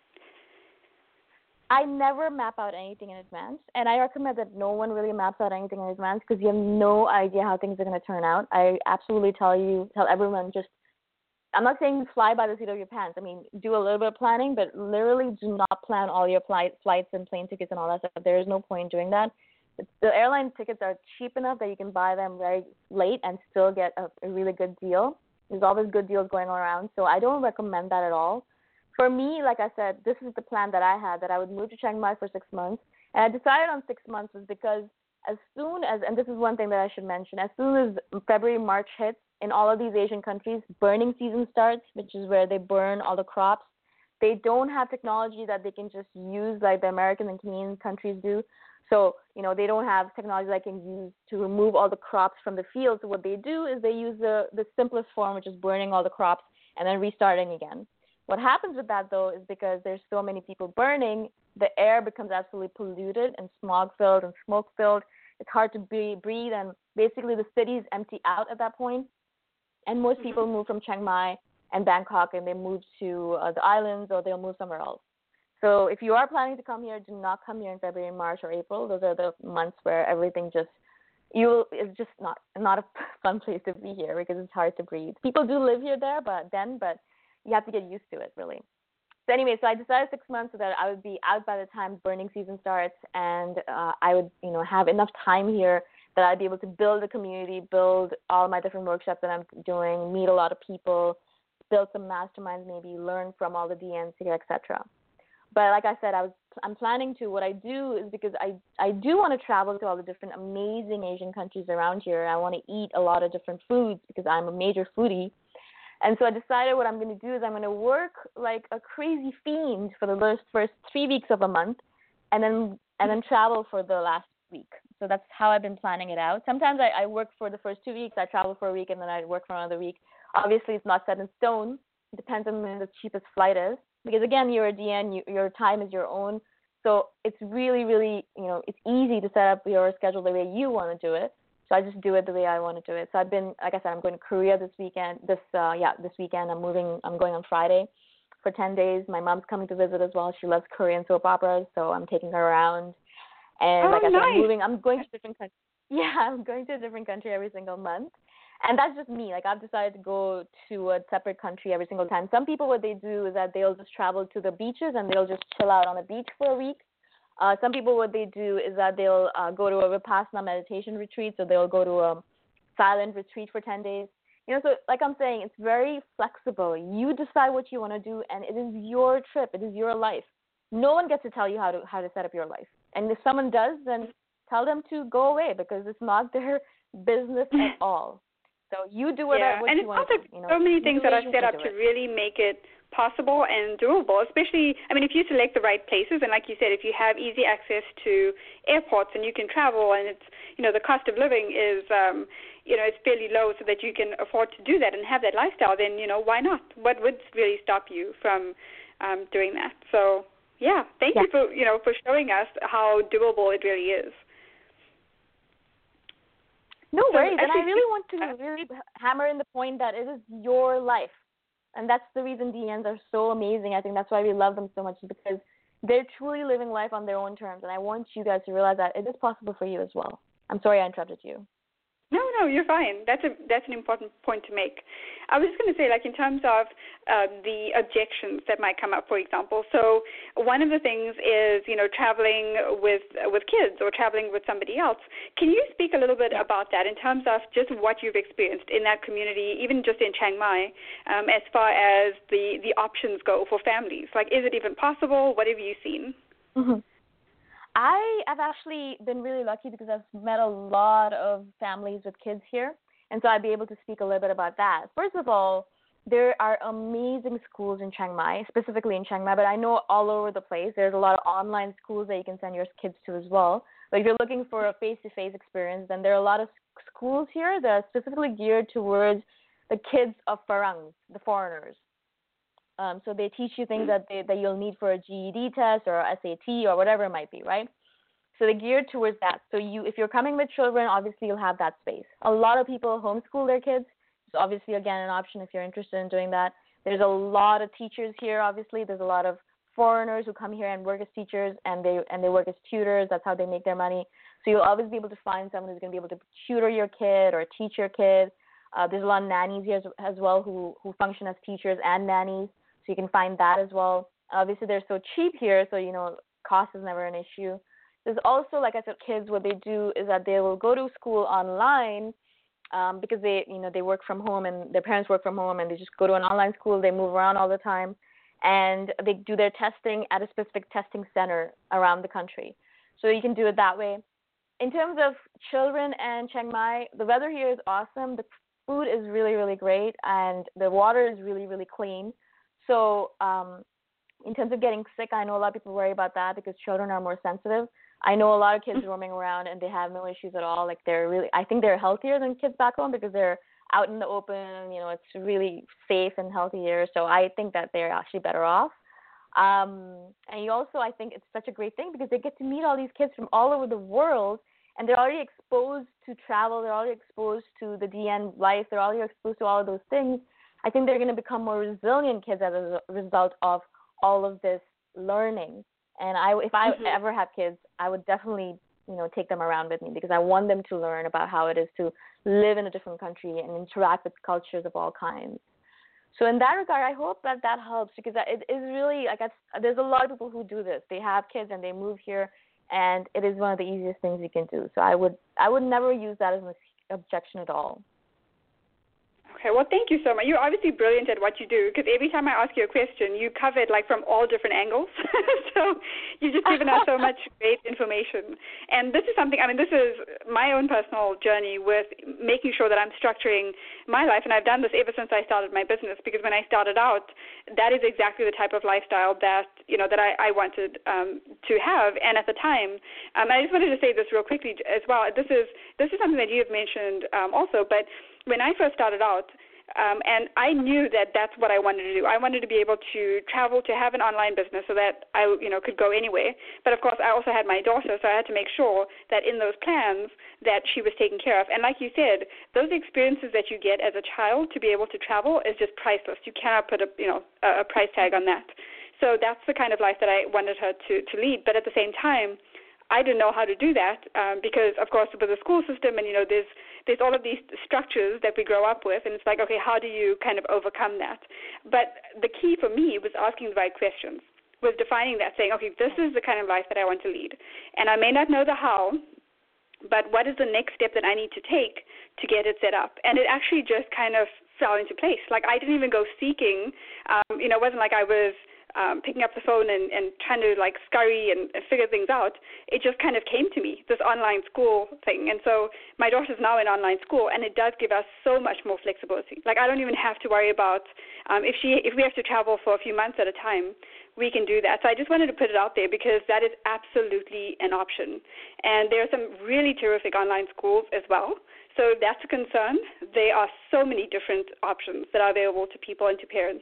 I never map out anything in advance, and I recommend that no one really maps out anything in advance because you have no idea how things are going to turn out. I absolutely tell everyone, I'm not saying fly by the seat of your pants. I mean, do a little bit of planning, but literally do not plan all your flights and plane tickets and all that stuff. There is no point in doing that. The airline tickets are cheap enough that you can buy them very late and still get a really good deal. There's always good deals going around, so I don't recommend that at all. For me, like I said, this is the plan that I had, that I would move to Chiang Mai for 6 months. And I decided on 6 months was because as soon as, and this is one thing that I should mention, as soon as February, March hits, in all of these Asian countries, burning season starts, which is where they burn all the crops. They don't have technology that they can just use like the American and Canadian countries do. So, they don't have technology that can use to remove all the crops from the field. So what they do is they use the simplest form, which is burning all the crops and then restarting again. What happens with that, though, is because there's so many people burning, the air becomes absolutely polluted and smog-filled and smoke-filled. It's hard to breathe, and basically the cities empty out at that point. And most people move from Chiang Mai and Bangkok, and they move to the islands, or they'll move somewhere else. So if you are planning to come here, do not come here in February, March, or April. Those are the months where everything it's just not a fun place to be here because it's hard to breathe. People do live here but you have to get used to it, really. So anyway, I decided 6 months so that I would be out by the time burning season starts, and I would, have enough time here that I'd be able to build a community, build all my different workshops that I'm doing, meet a lot of people, build some masterminds, maybe learn from all the DNs here, etc. But like I said, I'm planning to. What I do is because I do want to travel to all the different amazing Asian countries around here. I want to eat a lot of different foods because I'm a major foodie. And so I decided what I'm going to do is I'm going to work like a crazy fiend for the first 3 weeks of a month, and then travel for the last week. So that's how I've been planning it out. Sometimes I work for the first 2 weeks, I travel for a week, and then I work for another week. Obviously, it's not set in stone. It depends on when the cheapest flight is. Because, again, you're a DN, your time is your own. So it's really, really, it's easy to set up your schedule the way you want to do it. So I just do it the way I want to do it. So I've been, like I said, I'm going to Korea this weekend. This weekend I'm going on Friday for 10 days. My mom's coming to visit as well. She loves Korean soap operas, so I'm taking her around. And like I said, I'm going to different countries. Yeah, I'm going to a different country every single month. And that's just me. Like, I've decided to go to a separate country every single time. Some people, what they do is that they'll just travel to the beaches and they'll just chill out on the beach for a week. Some people, what they do is that they'll go to a Vipassana meditation retreat, so they'll go to a silent retreat for 10 days. So like I'm saying, it's very flexible. You decide what you want to do, and it is your trip. It is your life. No one gets to tell you how to set up your life. And if someone does, then tell them to go away because it's not their business at all. So you do what you want to do. And it's so many things that are set up to really make it possible and doable, especially, if you select the right places, and like you said, if you have easy access to airports and you can travel, and it's, the cost of living is, it's fairly low so that you can afford to do that and have that lifestyle, then, why not? What would really stop you from doing that? So, yeah, thank you for showing us how doable it really is. No worries, and I really want to really hammer in the point that it is your life. And that's the reason DNs are so amazing. I think that's why we love them so much, because they're truly living life on their own terms. And I want you guys to realize that it is possible for you as well. I'm sorry I interrupted you. No, you're fine. That's an important point to make. I was just going to say, like, in terms of the objections that might come up, for example. So one of the things is, traveling with kids or traveling with somebody else. Can you speak a little bit about that in terms of just what you've experienced in that community, even just in Chiang Mai, as far as the options go for families? Like, is it even possible? What have you seen? Mm-hmm. I have actually been really lucky because I've met a lot of families with kids here, and so I'd be able to speak a little bit about that. First of all, there are amazing schools in Chiang Mai, specifically in Chiang Mai, but I know all over the place. There's a lot of online schools that you can send your kids to as well. But if you're looking for a face-to-face experience, then there are a lot of schools here that are specifically geared towards the kids of Farangs, the foreigners. So they teach you things that you'll need for a GED test or a SAT or whatever it might be, right? So they're geared towards that. So if you're coming with children, obviously you'll have that space. A lot of people homeschool their kids. So obviously, again, an option if you're interested in doing that. There's a lot of teachers here, obviously. There's a lot of foreigners who come here and work as teachers, and they work as tutors. That's how they make their money. So you'll always be able to find someone who's going to be able to tutor your kid or teach your kid. There's a lot of nannies here as well who function as teachers and nannies. So you can find that as well. Obviously, they're so cheap here, so, cost is never an issue. There's also, like I said, kids, what they do is that they will go to school online because they work from home and their parents work from home, and they just go to an online school. They move around all the time, and they do their testing at a specific testing center around the country. So you can do it that way. In terms of children and Chiang Mai, the weather here is awesome. The food is really, really great, and the water is really, really clean. So in terms of getting sick, I know a lot of people worry about that because children are more sensitive. I know a lot of kids roaming around and they have no issues at all. Like I think they're healthier than kids back home because they're out in the open. It's really safe and healthy here. So I think that they're actually better off. And you also, I think it's such a great thing because they get to meet all these kids from all over the world, and they're already exposed to travel. They're already exposed to the DN life. They're already exposed to all of those things. I think they're going to become more resilient kids as a result of all of this learning. And if I ever have kids, I would definitely, take them around with me because I want them to learn about how it is to live in a different country and interact with cultures of all kinds. So in that regard, I hope that helps because it is really, there's a lot of people who do this. They have kids and they move here, and it is one of the easiest things you can do. So I would never use that as an objection at all. Okay, well, thank you so much. You're obviously brilliant at what you do because every time I ask you a question, you cover it from all different angles. So you've just given us so much great information. And this is something, this is my own personal journey with making sure that I'm structuring my life. And I've done this ever since I started my business because when I started out, that is exactly the type of lifestyle that, that I wanted to have. And at the time, I just wanted to say this real quickly as well. This is something that you have mentioned also, but when I first started out, and I knew that that's what I wanted to do. I wanted to be able to travel, to have an online business so that I, could go anywhere. But, of course, I also had my daughter, so I had to make sure that in those plans that she was taken care of. And like you said, those experiences that you get as a child to be able to travel is just priceless. You cannot put a price tag on that. So that's the kind of life that I wanted her to lead. But at the same time, I didn't know how to do that because, of course, with the school system and, there's all of these structures that we grow up with, and it's like, okay, how do you kind of overcome that? But the key for me was asking the right questions, was defining that, saying, okay, this is the kind of life that I want to lead. And I may not know the how, but what is the next step that I need to take to get it set up? And it actually just kind of fell into place. Like, I didn't even go seeking, it wasn't like I was picking up the phone and trying to scurry and figure things out. It just kind of came to me, this online school thing. And so my daughter's now in online school, and it does give us so much more flexibility. I don't even have to worry about if we have to travel for a few months at a time, we can do that. So I just wanted to put it out there because that is absolutely an option. And there are some really terrific online schools as well. So if that's a concern, there are so many different options that are available to people and to parents.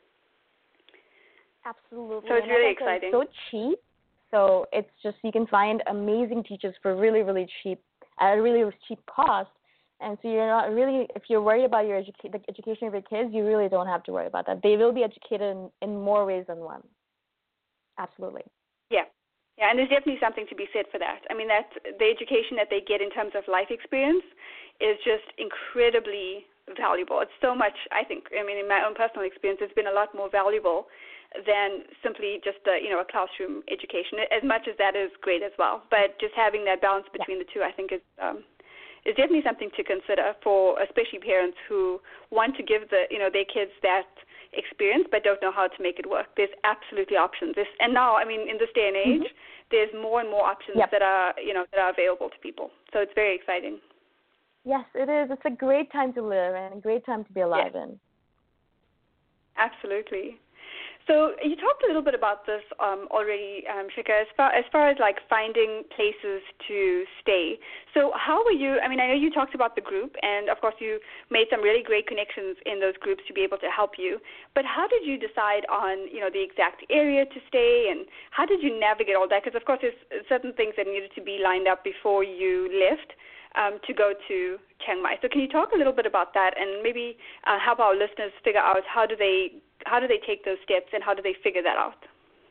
Absolutely. So it's really exciting. It's so cheap. So it's just, you can find amazing teachers for really, really cheap, at a really cheap cost. And so you're not really, if you're worried about the education of your kids, you really don't have to worry about that. They will be educated in more ways than one. Absolutely. Yeah. Yeah, and there's definitely something to be said for that. I mean, that the education that they get in terms of life experience is just incredibly valuable. It's so much, I think, I mean, in my own personal experience, it's been a lot more valuable than simply just a classroom education, as much as that is great as well. But just having that balance between the two, I think, is definitely something to consider for especially parents who want to give their kids that experience but don't know how to make it work. There's absolutely options. And now, I mean, in this day and age, there's more and more options that are available to people. So it's very exciting. Yes, it is. It's a great time to live and a great time to be alive in. Absolutely. So you talked a little bit about this already, Shikha, as far as like finding places to stay. So how were you? I mean, I know you talked about the group, and of course you made some really great connections in those groups to be able to help you. But how did you decide on the exact area to stay, and how did you navigate all that? Because of course there's certain things that needed to be lined up before you left to go to Chiang Mai. So can you talk a little bit about that, and maybe help our listeners figure out how do they take those steps, and how do they figure that out?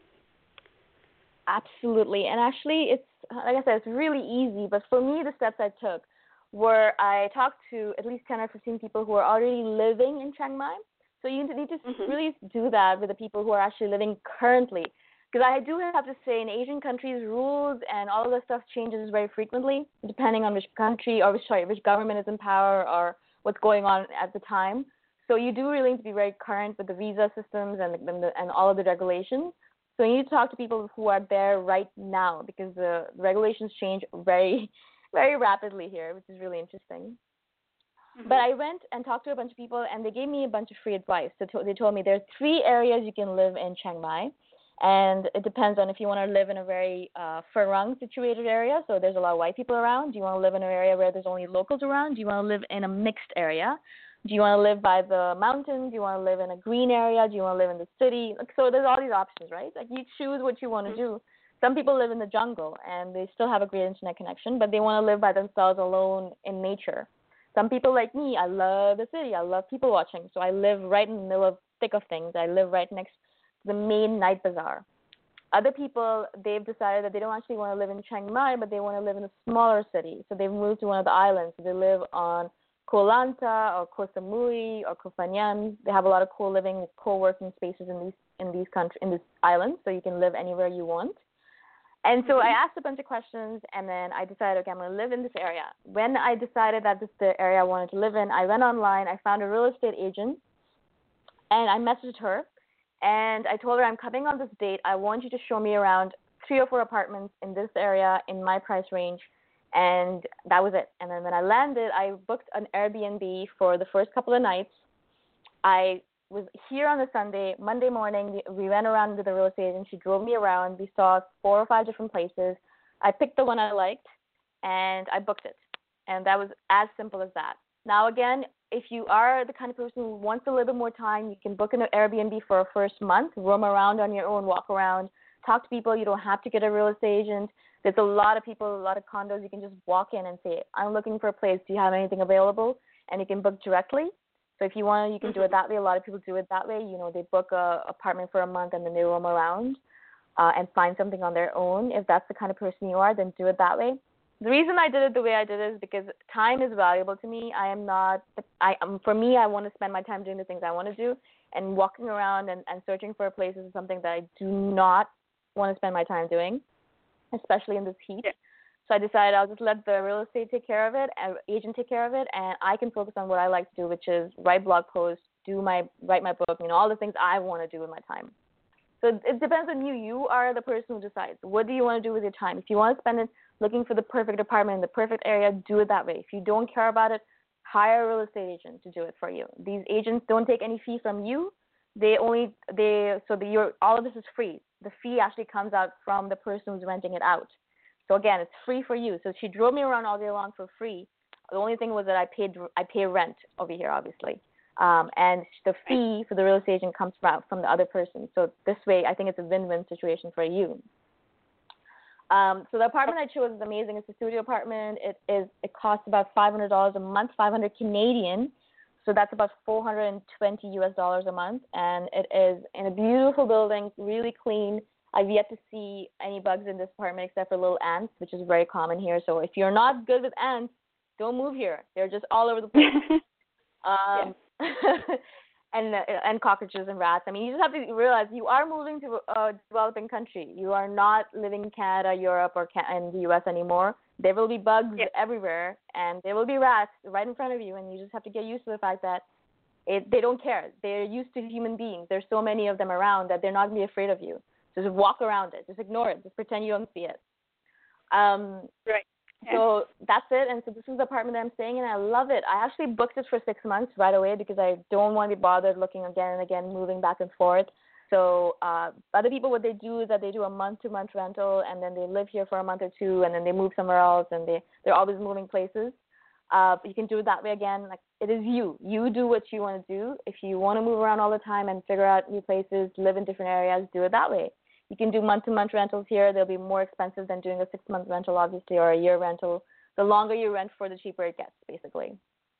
Absolutely. And actually, it's, like I said, it's really easy. But for me, the steps I took were I talked to at least 10 or 15 people who are already living in Chiang Mai. So you need to really do that with the people who are actually living currently. Because I do have to say, in Asian countries, rules and all of that stuff changes very frequently, depending on which country or which government is in power or what's going on at the time. So you do really need to be very current with the visa systems and all of the regulations. So you need to talk to people who are there right now, because the regulations change very, very rapidly here, which is really interesting. But I went and talked to a bunch of people, and they gave me a bunch of free advice. So they told me there are 3 areas you can live in Chiang Mai, and it depends on if you want to live in a very Farang situated area, so there's a lot of white people around. Do you want to live in an area where there's only locals around? Do you want to live in a mixed area? Do you want to live by the mountains? Do you want to live in a green area? Do you want to live in the city? So there's all these options, right? Like, you choose what you want to do. Some people live in the jungle, and they still have a great internet connection, but they want to live by themselves alone in nature. Some people like me, I love the city. I love people watching, so I live right in the middle of thick of things. I live right next to the main night bazaar. Other people, they've decided that they don't actually want to live in Chiang Mai, but they want to live in a smaller city. So they've moved to one of the islands. So they live on Koh Lanta or Koh Samui or Koh Phangan. They have a lot of co-living, co-working spaces in these islands, so you can live anywhere you want. And so I asked a bunch of questions, and then I decided, okay, I'm going to live in this area. When I decided that this is the area I wanted to live in, I went online, I found a real estate agent, and I messaged her, and I told her, I'm coming on this date. I want you to show me around 3 or 4 apartments in this area in my price range. And that was it. And then when I landed, I booked an Airbnb for the first couple of nights. I was here on a Sunday. Monday morning, we went around with the real estate agent. She drove me around. We saw 4 or 5 different places. I picked the one I liked, and I booked it. And that was as simple as that. Now, again, if you are the kind of person who wants a little bit more time, you can book an Airbnb for a first month, roam around on your own, walk around, talk to people. You don't have to get a real estate agent. There's a lot of people, a lot of condos. You can just walk in and say, I'm looking for a place. Do you have anything available? And you can book directly. So if you want, you can do it that way. A lot of people do it that way. They book a apartment for a month and then they roam around and find something on their own. If that's the kind of person you are, then do it that way. The reason I did it the way I did it is because time is valuable to me. For me, I want to spend my time doing the things I want to do, and walking around and searching for a place is something that I do not want to spend my time doing, especially in this heat. Yeah. So I decided I'll just let the real estate take care of it, agent take care of it, and I can focus on what I like to do, which is write blog posts, write my book, all the things I want to do with my time. So it depends on you. You are the person who decides. What do you want to do with your time? If you want to spend it looking for the perfect apartment in the perfect area, do it that way. If you don't care about it, hire a real estate agent to do it for you. These agents don't take any fee from you. All of this is free. The fee actually comes out from the person who's renting it out. So again, it's free for you. So she drove me around all day long for free. The only thing was that I pay rent over here, obviously. And the fee for the real estate agent comes from the other person. So this way, I think it's a win-win situation for you. So the apartment I chose is amazing. It's a studio apartment. It costs about $500 a month, 500 Canadian. So that's about $420 US a month. And it is in a beautiful building, really clean. I've yet to see any bugs in this apartment except for little ants, which is very common here. So if you're not good with ants, don't move here. They're just all over the place. And cockroaches and rats. I mean, you just have to realize you are moving to a developing country. You are not living in Canada, Europe, or in the U.S. anymore. There will be bugs everywhere, and there will be rats right in front of you, and you just have to get used to the fact that they don't care. They're used to human beings. There's so many of them around that they're not going to be afraid of you. So just walk around it. Just ignore it. Just pretend you don't see it. Right. So that's it. And so this is the apartment that I'm staying in. I love it. I actually booked it for 6 months right away because I don't want to be bothered looking again and again, moving back and forth. So other people, what they do is that they do a month-to-month rental, and then they live here for a month or two, and then they move somewhere else, and they're always moving places. But you can do it that way again. Like, it is you. You do what you want to do. If you want to move around all the time and figure out new places, live in different areas, do it that way. You can do month-to-month rentals here. They'll be more expensive than doing a 6-month rental, obviously, or a year rental. The longer you rent for, the cheaper it gets, basically.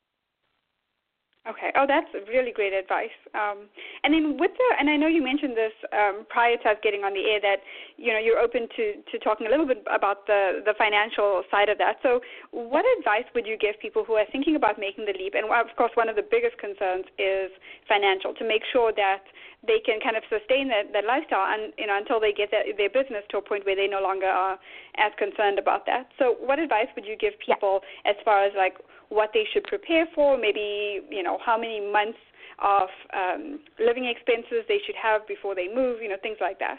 Okay. Oh, that's really great advice. And then and I know you mentioned this prior to us getting on the air, that you're open to talking a little bit about the financial side of that. So what advice would you give people who are thinking about making the leap? And of course, one of the biggest concerns is financial, to make sure that they can kind of sustain that lifestyle and until they get their business to a point where they no longer are as concerned about that. So what advice would you give people as far as like what they should prepare for, maybe, how many months of living expenses they should have before they move, things like that?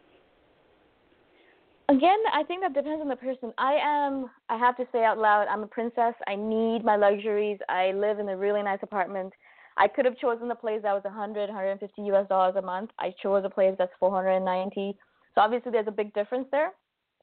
Again, I think that depends on the person. I have to say out loud, I'm a princess. I need my luxuries. I live in a really nice apartment. I could have chosen a place that was $100, $150 a month. I chose a place that's $490. So obviously there's a big difference there.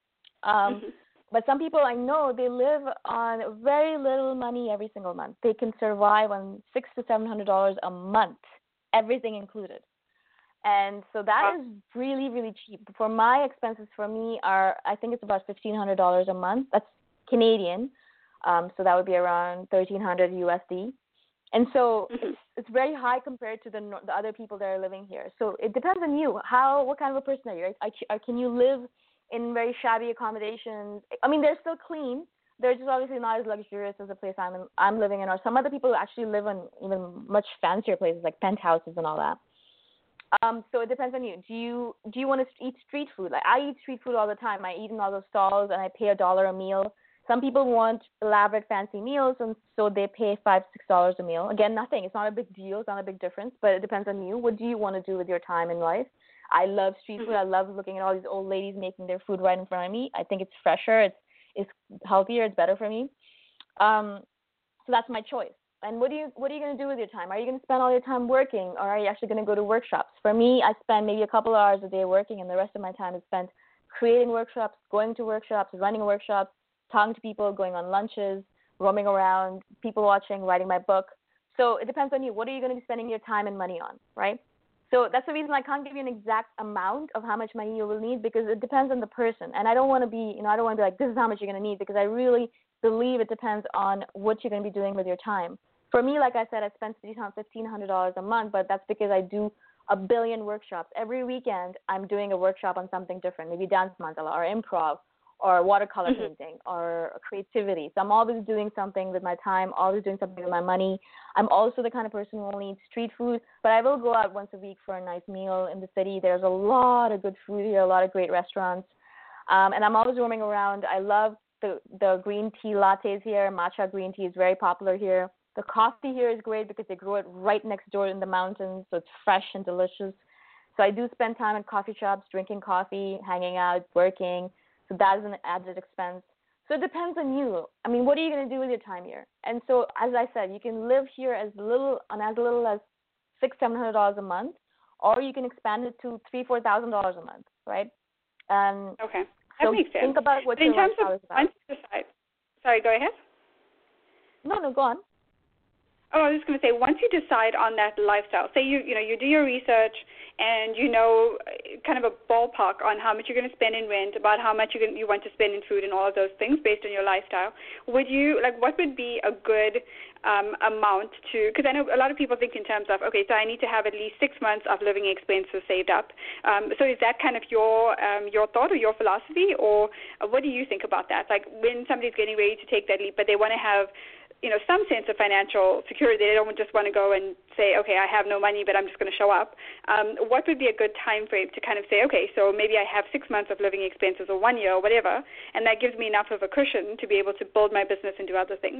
But some people I know, they live on very little money every single month. They can survive on $600 to $700 a month, everything included. And so that is really, really cheap. For my expenses, for me, I think it's about $1,500 a month. That's Canadian. So that would be around $1,300 USD. And so it's very high compared to the other people that are living here. So it depends on you. What kind of a person are you? Can you live in very shabby accommodations? I mean, they're still clean. They're just obviously not as luxurious as the place I'm living in, or some other people actually live in even much fancier places like penthouses and all that. So it depends on you. Do you want to eat street food? Like, I eat street food all the time. I eat in all those stalls and I pay $1 a meal. Some people want elaborate fancy meals, and so they pay $5, $6 a meal. Again, nothing. It's not a big deal. It's not a big difference, but it depends on you. What do you want to do with your time in life? I love street food. I love looking at all these old ladies making their food right in front of me. I think it's fresher. It's healthier. It's better for me. So that's my choice. And what are you going to do with your time? Are you going to spend all your time working, or are you actually going to go to workshops? For me, I spend maybe a couple of hours a day working, and the rest of my time is spent creating workshops, going to workshops, running workshops, talking to people, going on lunches, roaming around, people watching, writing my book. So it depends on you. What are you going to be spending your time and money on, right? So that's the reason I can't give you an exact amount of how much money you will need, because it depends on the person. And I don't want to be, I don't want to be like, this is how much you're going to need, because I really believe it depends on what you're going to be doing with your time. For me, like I said, I spend $1,500 a month, but that's because I do a billion workshops. Every weekend, I'm doing a workshop on something different, maybe dance mandala or improv or watercolor painting or creativity. So I'm always doing something with my time, always doing something with my money. I'm also the kind of person who only eats street food, but I will go out once a week for a nice meal in the city. There's a lot of good food here, a lot of great restaurants. And I'm always roaming around. I love the green tea lattes here. Matcha green tea is very popular here. The coffee here is great because they grow it right next door in the mountains, so it's fresh and delicious. So I do spend time at coffee shops, drinking coffee, hanging out, working. So that is an added expense. So it depends on you. I mean, what are you going to do with your time here? And so, as I said, you can live here as little as $600-700 a month, or you can expand it to $3,000-4,000 a month, right? Okay, that so makes sense. Think about what your lifestyle is about. Sorry, go ahead. No, go on. Oh, I was just going to say, once you decide on that lifestyle, say you do your research and you know kind of a ballpark on how much you're going to spend in rent, about how much you want to spend in food and all of those things based on your lifestyle, what would be a good amount to, because I know a lot of people think in terms of, okay, so I need to have at least 6 months of living expenses saved up. So is that kind of your thought or your philosophy, or what do you think about that? Like when somebody's getting ready to take that leap, but they want to have some sense of financial security. They don't just want to go and say, okay, I have no money, but I'm just going to show up. What would be a good time frame to kind of say, okay, so maybe I have 6 months of living expenses or 1 year or whatever, and that gives me enough of a cushion to be able to build my business and do other things?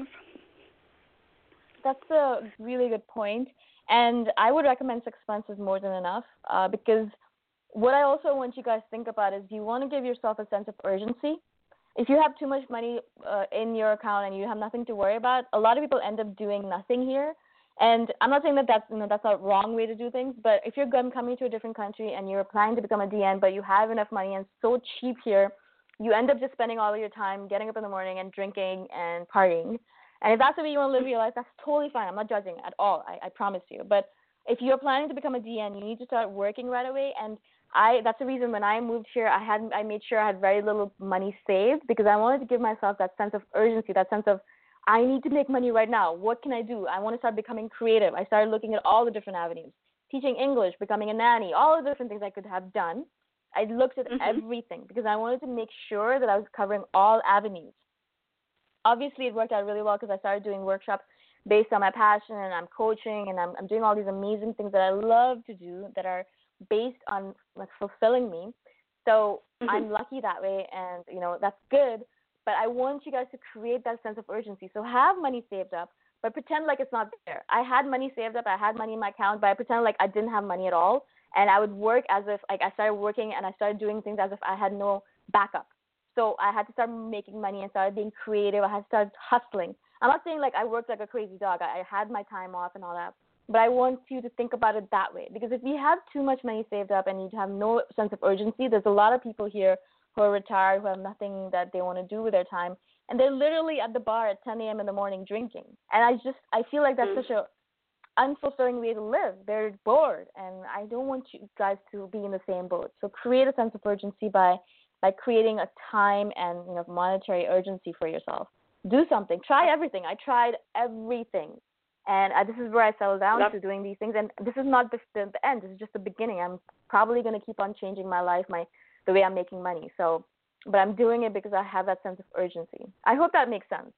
That's a really good point. And I would recommend 6 months is more than enough because what I also want you guys to think about is you want to give yourself a sense of urgency. If you have too much money in your account and you have nothing to worry about, a lot of people end up doing nothing here. And I'm not saying that that's a wrong way to do things, but if you're coming to a different country and you're planning to become a DN, but you have enough money and it's so cheap here, you end up just spending all of your time getting up in the morning and drinking and partying. And if that's the way you want to live your life, that's totally fine. I'm not judging at all. I promise you. But if you're planning to become a DN, you need to start working right away. And that's the reason when I moved here, I made sure I had very little money saved because I wanted to give myself that sense of urgency, that sense of I need to make money right now. What can I do? I want to start becoming creative. I started looking at all the different avenues, teaching English, becoming a nanny, all the different things I could have done. I looked at everything because I wanted to make sure that I was covering all avenues. Obviously, it worked out really well because I started doing workshops based on my passion, and I'm coaching, and I'm doing all these amazing things that I love to do that are based on fulfilling me. So I'm lucky that way, and that's good. But I want you guys to create that sense of urgency. So have money saved up, but pretend like it's not there. I had money saved up, I had money in my account, but I pretend like I didn't have money at all, and I would work as if I started working and I started doing things as if I had no backup. So I had to start making money and started being creative. I had to start hustling. I'm not saying like I worked like a crazy dog. I had my time off and all that. But I want you to think about it that way. Because if you have too much money saved up and you have no sense of urgency, there's a lot of people here who are retired, who have nothing that they want to do with their time. And they're literally at the bar at 10 a.m. in the morning drinking. And I feel like that's such a unfulfilling way to live. They're bored. And I don't want you guys to be in the same boat. So create a sense of urgency by creating a time and monetary urgency for yourself. Do something. Try everything. I tried everything. And this is where I settled down to doing these things. And this is not the end. This is just the beginning. I'm probably going to keep on changing my life, the way I'm making money. But I'm doing it because I have that sense of urgency. I hope that makes sense.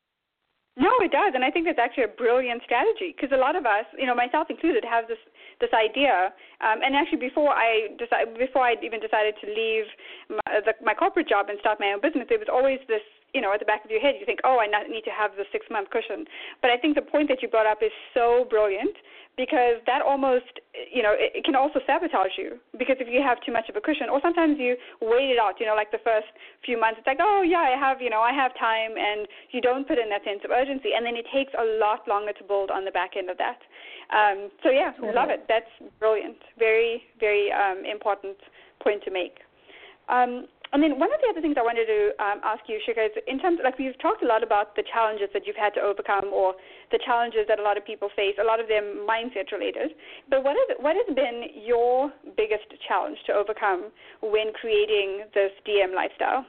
No, it does, and I think that's actually a brilliant strategy because a lot of us, myself included, have this idea. And actually, before I even decided to leave my corporate job and start my own business, there was always this, at the back of your head, you think, oh, I need to have the 6-month cushion. But I think the point that you brought up is so brilliant because that almost, it can also sabotage you because if you have too much of a cushion, or sometimes you wait it out, like the first few months, it's like, oh, yeah, I have time, and you don't put in that sense of urgency, and then it takes a lot longer to build on the back end of that. So, yeah, love it. That's brilliant. Very, very important point to make. And then one of the other things I wanted to ask you, Shikha, is in terms of, we've talked a lot about the challenges that you've had to overcome or the challenges that a lot of people face, a lot of them mindset related. But what has been your biggest challenge to overcome when creating this DM lifestyle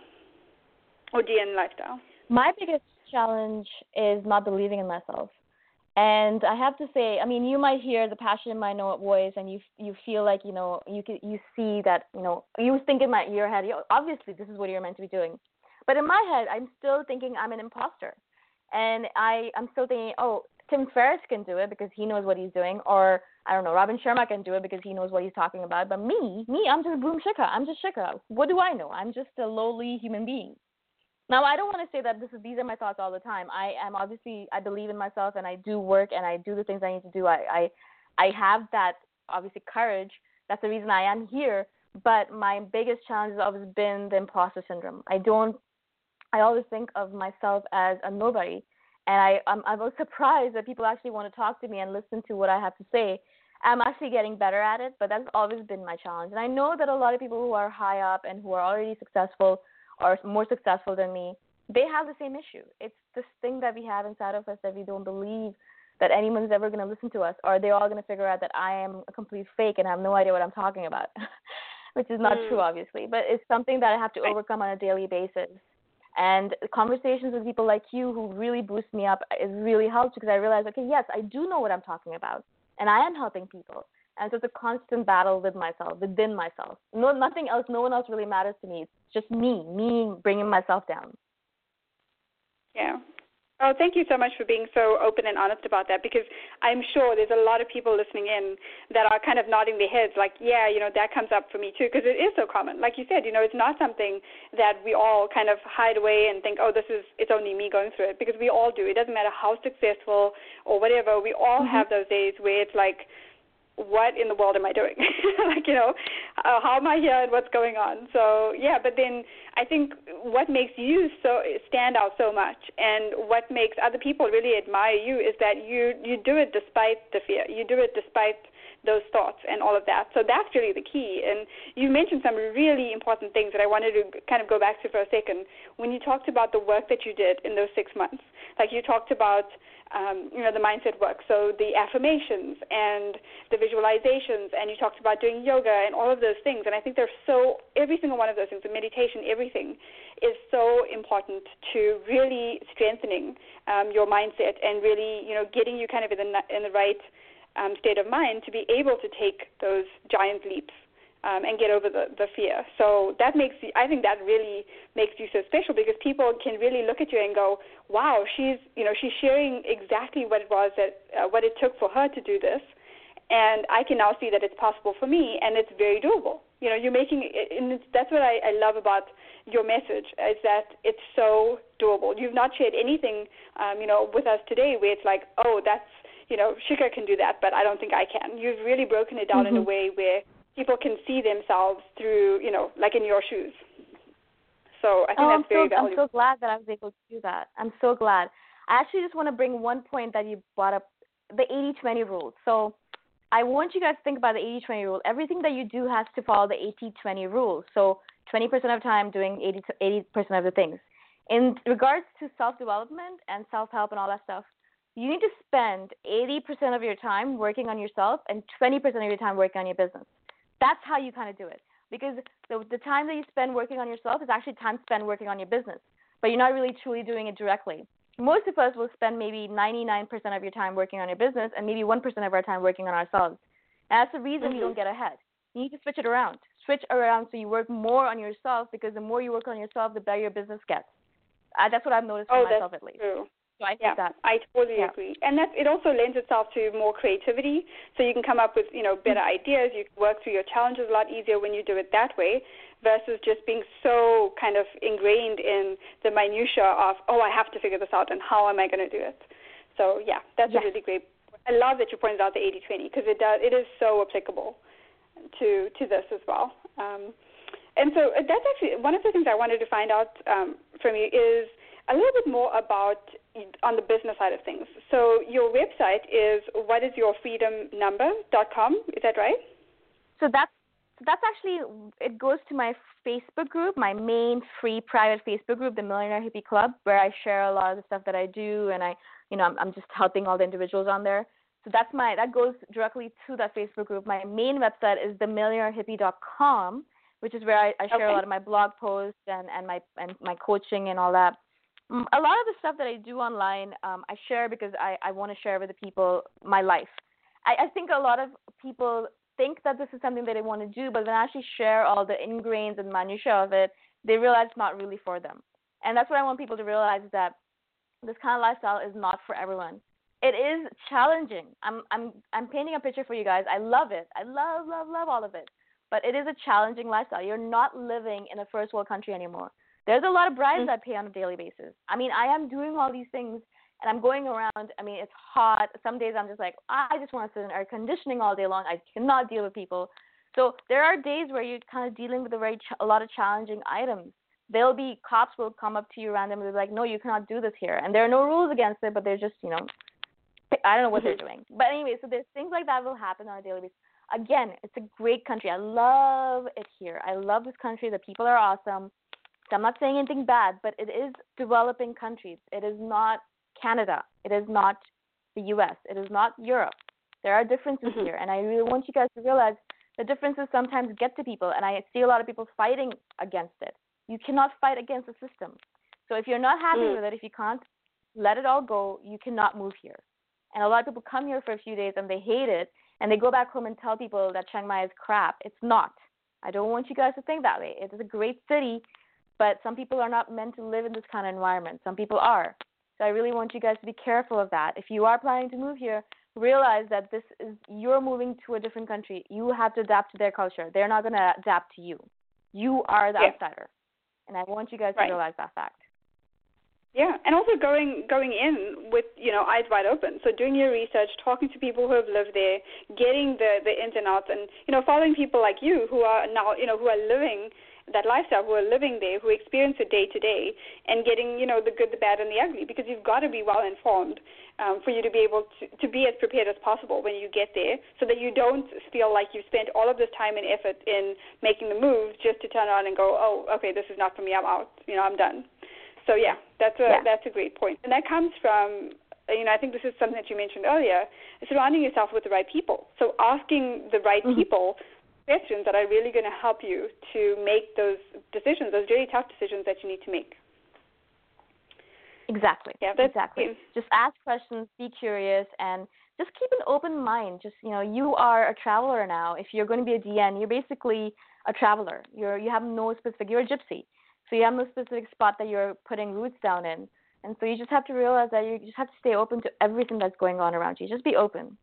or DN lifestyle? My biggest challenge is not believing in myself. And I have to say, you might hear the passion in my voice, and you feel like you see that you think in your head, obviously this is what you're meant to be doing. But in my head, I'm still thinking I'm an imposter, and I'm still thinking, oh, Tim Ferriss can do it because he knows what he's doing, or I don't know, Robin Sharma can do it because he knows what he's talking about. But me, I'm just Boom Shikha. I'm just Shikha. What do I know? I'm just a lowly human being. Now, I don't want to say that these are my thoughts all the time. I believe in myself, and I do work, and I do the things I need to do. I have that, obviously, courage. That's the reason I am here. But my biggest challenge has always been the imposter syndrome. I always think of myself as a nobody, and I was surprised that people actually want to talk to me and listen to what I have to say. I'm actually getting better at it, but that's always been my challenge. And I know that a lot of people who are high up and who are already successful or more successful than me, they have the same issue. It's this thing that we have inside of us that we don't believe that anyone's ever going to listen to us, or are they all going to figure out that I am a complete fake and have no idea what I'm talking about, which is not true, obviously. But it's something that I have to overcome on a daily basis. And conversations with people like you who really boost me up is really helps because I realize, okay, yes, I do know what I'm talking about, and I am helping people. And so it's a constant battle with myself, within myself. No, nothing else, no one else really matters to me. It's just me bringing myself down. Yeah. Oh, thank you so much for being so open and honest about that, because I'm sure there's a lot of people listening in that are kind of nodding their heads like, yeah, that comes up for me too, because it is so common. Like you said, it's not something that we all kind of hide away and think, oh, it's only me going through it, because we all do. It doesn't matter how successful or whatever. We all have those days where it's like, what in the world am I doing? How am I here and what's going on? So, yeah, but then I think what makes you stand out so much and what makes other people really admire you is that you do it despite the fear. You do it despite those thoughts and all of that. So that's really the key. And you mentioned some really important things that I wanted to kind of go back to for a second. When you talked about the work that you did in those 6 months, like you talked about the mindset work, so the affirmations and the visualizations, and you talked about doing yoga and all of those things, and I think every single one of those things, the meditation, everything, is so important to really strengthening your mindset and really, getting you kind of in the right state of mind to be able to take those giant leaps and get over the fear. So I think that really makes you so special, because people can really look at you and go, wow, she's sharing exactly what it was what it took for her to do this, and I can now see that it's possible for me, and it's very doable. You're making it, and that's what I love about your message, is that it's so doable. You've not shared anything, with us today where it's like, oh, that's, Shikha can do that, but I don't think I can. You've really broken it down in a way where people can see themselves through, like in your shoes. So I think that's very valuable. I'm so glad that I was able to do that. I'm so glad. I actually just want to bring one point that you brought up, the 80-20 rule. So I want you guys to think about the 80-20 rule. Everything that you do has to follow the 80-20 rule. So 20% of the time doing 80% of the things. In regards to self-development and self-help and all that stuff, you need to spend 80% of your time working on yourself and 20% of your time working on your business. That's how you kind of do it, because the time that you spend working on yourself is actually time spent working on your business, but you're not really truly doing it directly. Most of us will spend maybe 99% of your time working on your business and maybe 1% of our time working on ourselves. And that's the reason you don't get ahead. You need to switch it around. Switch around so you work more on yourself, because the more you work on yourself, the better your business gets. That's what I've noticed for myself, at least. True. So I think that. I totally agree. And it also lends itself to more creativity, so you can come up with, better ideas. You can work through your challenges a lot easier when you do it that way, versus just being so kind of ingrained in the minutia of, oh, I have to figure this out, and how am I going to do it? So, that's a really great. I love that you pointed out the 80-20, because it is so applicable to this as well. And so that's actually one of the things I wanted to find out from you is a little bit more about on the business side of things. So your website is whatisyourfreedomnumber.com, is that right? So that's actually, it goes to my Facebook group, my main free private Facebook group, the Millionaire Hippie Club, where I share a lot of the stuff that I do, and I'm just helping all the individuals on there. So that goes directly to that Facebook group. My main website is themillionairehippie.com, which is where I share a lot of my blog posts and my coaching and all that. A lot of the stuff that I do online, I share because I want to share with the people my life. I think a lot of people think that this is something that they want to do, but when I actually share all the ingrains and minutiae of it, they realize it's not really for them. And that's what I want people to realize, is that this kind of lifestyle is not for everyone. It is challenging. I'm painting a picture for you guys. I love it. I love all of it. But it is a challenging lifestyle. You're not living in a first world country anymore. There's a lot of bribes I pay on a daily basis. I mean, I am doing all these things, and I'm going around. I mean, it's hot. Some days I'm just like, I just want to sit in air conditioning all day long. I cannot deal with people. So there are days where you're kind of dealing with a lot of challenging items. Cops will come up to you randomly, like, no, you cannot do this here. And there are no rules against it, but they're just, I don't know what they're doing. But anyway, so there's things like that will happen on a daily basis. Again, it's a great country. I love it here. I love this country. The people are awesome. So I'm not saying anything bad, but it is developing countries. It is not Canada. It is not the U.S. It is not Europe. There are differences here, and I really want you guys to realize the differences sometimes get to people, and I see a lot of people fighting against it. You cannot fight against the system. So if you're not happy with it, if you can't let it all go, you cannot move here. And a lot of people come here for a few days and they hate it, and they go back home and tell people that Chiang Mai is crap. It's not. I don't want you guys to think that way. It is a great city, but some people are not meant to live in this kind of environment. Some people are. So I really want you guys to be careful of that. If you are planning to move here, realize that you're moving to a different country. You have to adapt to their culture. They're not going to adapt to you. You are the outsider. And I want you guys to realize that fact. Yeah, and also going in with, eyes wide open. So doing your research, talking to people who have lived there, getting the ins and outs, and, following people like you who are now, who are living that lifestyle, who are living there, who experience it day to day, and getting, the good, the bad, and the ugly, because you've got to be well informed for you to be able to be as prepared as possible when you get there, so that you don't feel like you've spent all of this time and effort in making the move just to turn around and go, oh, okay, this is not for me, I'm out, I'm done. So that's a great point, and that comes from, I think this is something that you mentioned earlier, surrounding yourself with the right people. So asking the right people questions that are really going to help you to make those decisions, those really tough decisions that you need to make. Exactly. Yeah, exactly. Just ask questions, be curious, and just keep an open mind. Just, you are a traveler now. If you're going to be a DN, you're basically a traveler. You have no specific, you're a gypsy. So you have no specific spot that you're putting roots down in. And so you just have to realize that you just have to stay open to everything that's going on around you. Just be open.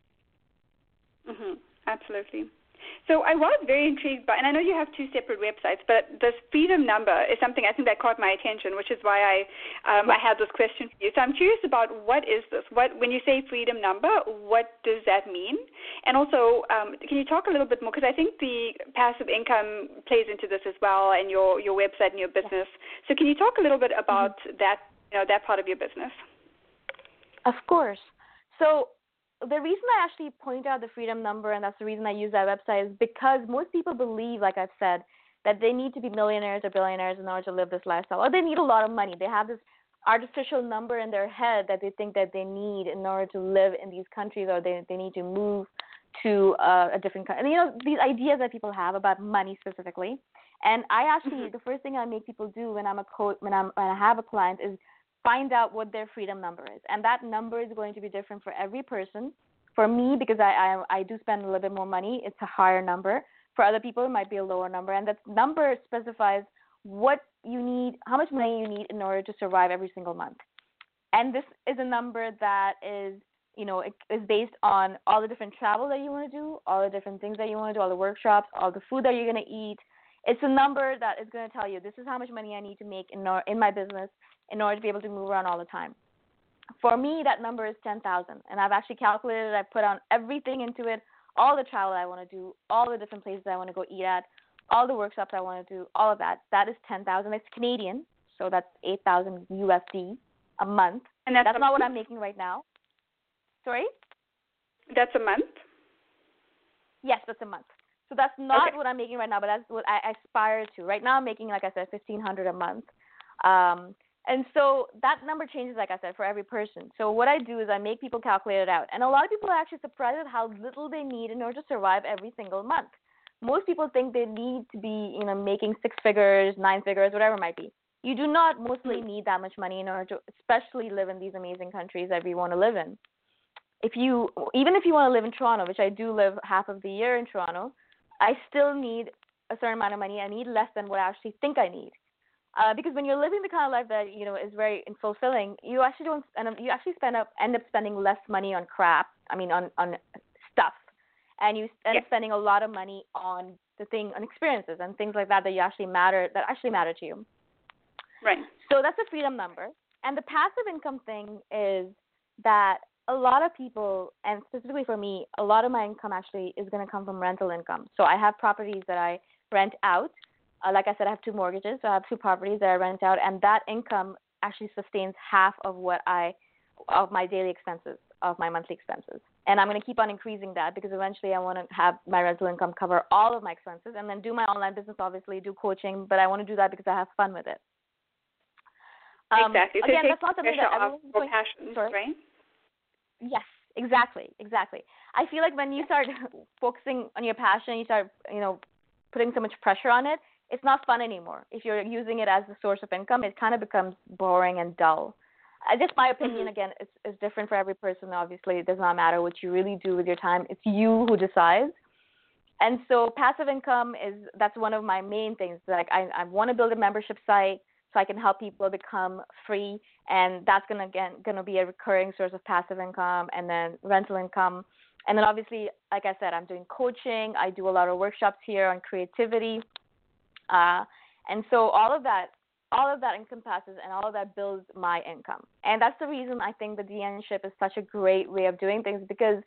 Absolutely. So I was very intrigued by, and I know you have two separate websites, but this freedom number is something I think that caught my attention, which is why I had this question for you. So I'm curious about what is this? When you say freedom number, what does that mean? And also, can you talk a little bit more, because I think the passive income plays into this as well, and your website and your business. So can you talk a little bit about that, that part of your business? Of course. So the reason I actually point out the freedom number, and that's the reason I use that website, is because most people believe, like I've said, that they need to be millionaires or billionaires in order to live this lifestyle, or they need a lot of money. They have this artificial number in their head that they think that they need in order to live in these countries, or they need to move to a different country. And, these ideas that people have about money specifically. And I actually, the first thing I make people do when I'm a coach, when I have a client, is find out what their freedom number is. And that number is going to be different for every person. For me, because I do spend a little bit more money, it's a higher number. For other people, it might be a lower number. And that number specifies what you need, how much money you need in order to survive every single month. And this is a number that is, it is based on all the different travel that you want to do, all the different things that you want to do, all the workshops, all the food that you're going to eat. It's a number that is going to tell you, this is how much money I need to make in my business in order to be able to move around all the time. For me, that number is 10,000, and I've actually calculated it. I put on everything into it, all the travel I want to do, all the different places I want to go eat at, all the workshops I want to do, all of that. That is 10,000. It's Canadian, so that's 8,000 USD a month. And that's not what I'm making right now. Sorry? That's a month? Yes, that's a month. So that's not what I'm making right now, but that's what I aspire to. Right now I'm making, like I said, $1,500 a month. And so that number changes, like I said, for every person. So what I do is I make people calculate it out. And a lot of people are actually surprised at how little they need in order to survive every single month. Most people think they need to be, making 6 figures, 9 figures, whatever it might be. You do not mostly need that much money in order to especially live in these amazing countries that we want to live in. Even if you want to live in Toronto, which I do live half of the year in Toronto, I still need a certain amount of money. I need less than what I actually think I need. Because when you're living the kind of life that is very fulfilling, you actually don't, and you actually end up spending less money on crap. On stuff, and you end up spending a lot of money on on experiences and things like that that actually matter to you. Right. So that's a freedom number, and the passive income thing is that a lot of people, and specifically for me, a lot of my income actually is going to come from rental income. So I have properties that I rent out. Like I said, I have 2 mortgages, so I have 2 properties that I rent out, and that income actually sustains half of my daily expenses, of my monthly expenses. And I'm going to keep on increasing that because eventually I want to have my rental income cover all of my expenses and then do my online business, obviously, do coaching, but I want to do that because I have fun with it. Exactly. So again, that's not something that everyone's going passions, sorry? right? Yes, Exactly. I feel like when you start focusing on your passion, you start, putting so much pressure on it, it's not fun anymore. If you're using it as a source of income, it kind of becomes boring and dull. Just my opinion, again, is different for every person. Obviously, it does not matter what you really do with your time. It's you who decides. And so passive income that's one of my main things. Like I want to build a membership site so I can help people become free, and that's gonna be a recurring source of passive income, and then rental income. And then obviously, like I said, I'm doing coaching. I do a lot of workshops here on creativity. And so all of that encompasses and all of that builds my income. And that's the reason I think the DNship is such a great way of doing things, because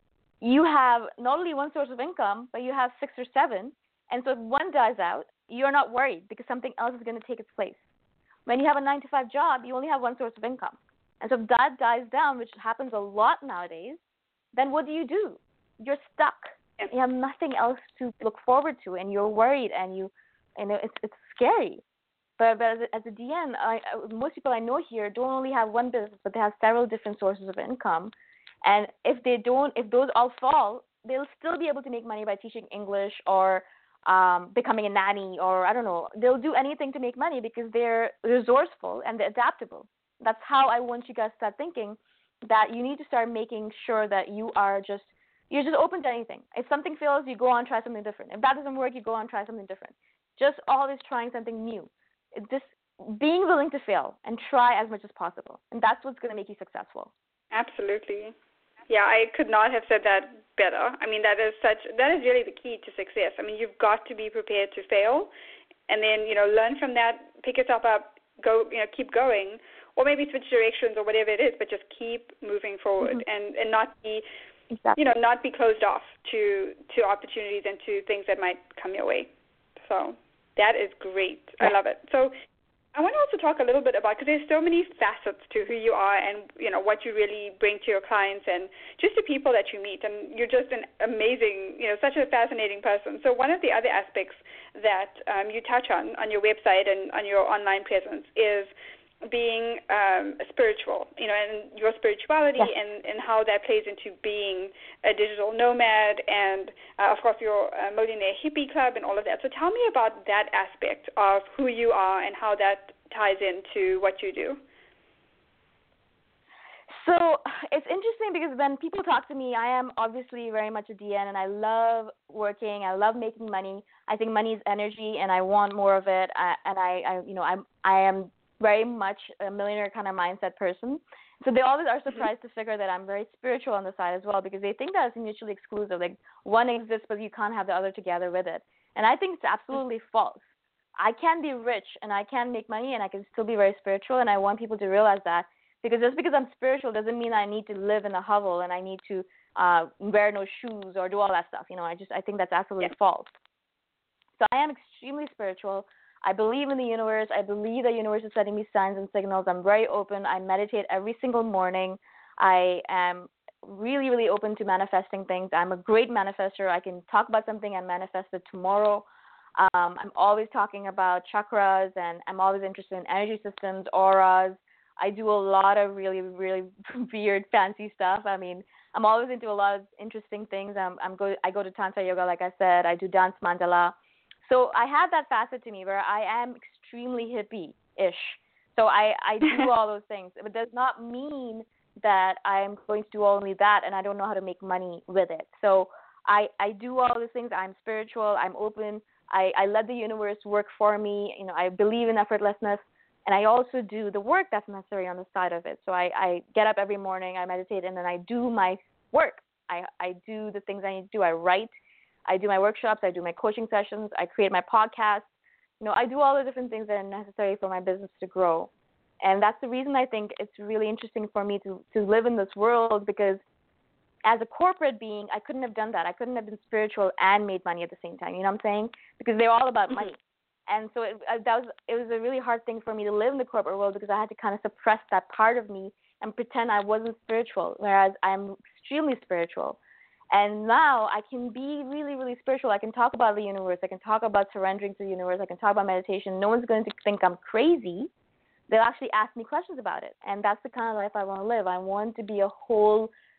you have not only one source of income, but you have 6 or 7. And so if one dies out, you're not worried because something else is going to take its place. When you have a 9-to-5 job, you only have one source of income. And so if that dies down, which happens a lot nowadays, then what do? You're stuck. You have nothing else to look forward to, and you're worried, and it's scary. But as a DN, most people I know here don't only have one business, but they have several different sources of income. And if those all fall, they'll still be able to make money by teaching English or becoming a nanny, or I don't know. They'll do anything to make money because they're resourceful and they're adaptable. That's how I want you guys to start thinking, that you need to start making sure that you're just open to anything. If something fails, you go on, try something different. If that doesn't work, you go on, try something different. Just always trying something new. Just being willing to fail and try as much as possible. And that's what's going to make you successful. Absolutely. Yeah, I could not have said that better. I mean, that is really the key to success. I mean, you've got to be prepared to fail, and then, learn from that, pick yourself up, go, keep going, or maybe switch directions or whatever it is, but just keep moving forward and not be, not be closed off to opportunities and to things that might come your way. So that is great. I love it. So I want to also talk a little bit about, because there's so many facets to who you are and, what you really bring to your clients and just the people that you meet. And you're just an amazing, such a fascinating person. So one of the other aspects that you touch on your website and on your online presence is being spiritual, and your spirituality and how that plays into being a digital nomad and, of course, your Millionaire Hippie Club and all of that. So tell me about that aspect of who you are and how that ties into what you do. So it's interesting because when people talk to me, I am obviously very much a DN, and I love working. I love making money. I think money is energy, and I want more of it. I am very much a millionaire kind of mindset person. So they always are surprised to figure that I'm very spiritual on the side as well, because they think that it's mutually exclusive. Like one exists, but you can't have the other together with it. And I think it's absolutely false. I can be rich and I can make money and I can still be very spiritual, and I want people to realize that, because just because I'm spiritual doesn't mean I need to live in a hovel and I need to wear no shoes or do all that stuff. I think that's absolutely false. So I am extremely spiritual. I believe in the universe. I believe the universe is sending me signs and signals. I'm very open. I meditate every single morning. I am really, really open to manifesting things. I'm a great manifester. I can talk about something and manifest it tomorrow. I'm always talking about chakras, and I'm always interested in energy systems, auras. I do a lot of really, really weird, fancy stuff. I mean, I'm always into a lot of interesting things. I go to Tantra Yoga, like I said. I do dance mandala. So I have that facet to me where I am extremely hippie-ish. So I do all those things. But it does not mean that I am going to do only that and I don't know how to make money with it. So I do all those things. I'm spiritual. I'm open. I let the universe work for me. I believe in effortlessness. And I also do the work that's necessary on the side of it. So I get up every morning, I meditate, and then I do my work. I do the things I need to do. I write. I do my workshops, I do my coaching sessions, I create my podcast. I do all the different things that are necessary for my business to grow. And that's the reason I think it's really interesting for me to live in this world, because as a corporate being, I couldn't have done that. I couldn't have been spiritual and made money at the same time. You know what I'm saying? Because they're all about money. And so it was a really hard thing for me to live in the corporate world, because I had to kind of suppress that part of me and pretend I wasn't spiritual, whereas I'm extremely spiritual. And now I can be really, really spiritual. I can talk about the universe. I can talk about surrendering to the universe. I can talk about meditation. No one's going to think I'm crazy. They'll actually ask me questions about it. And that's the kind of life I want to live. I want to be a whole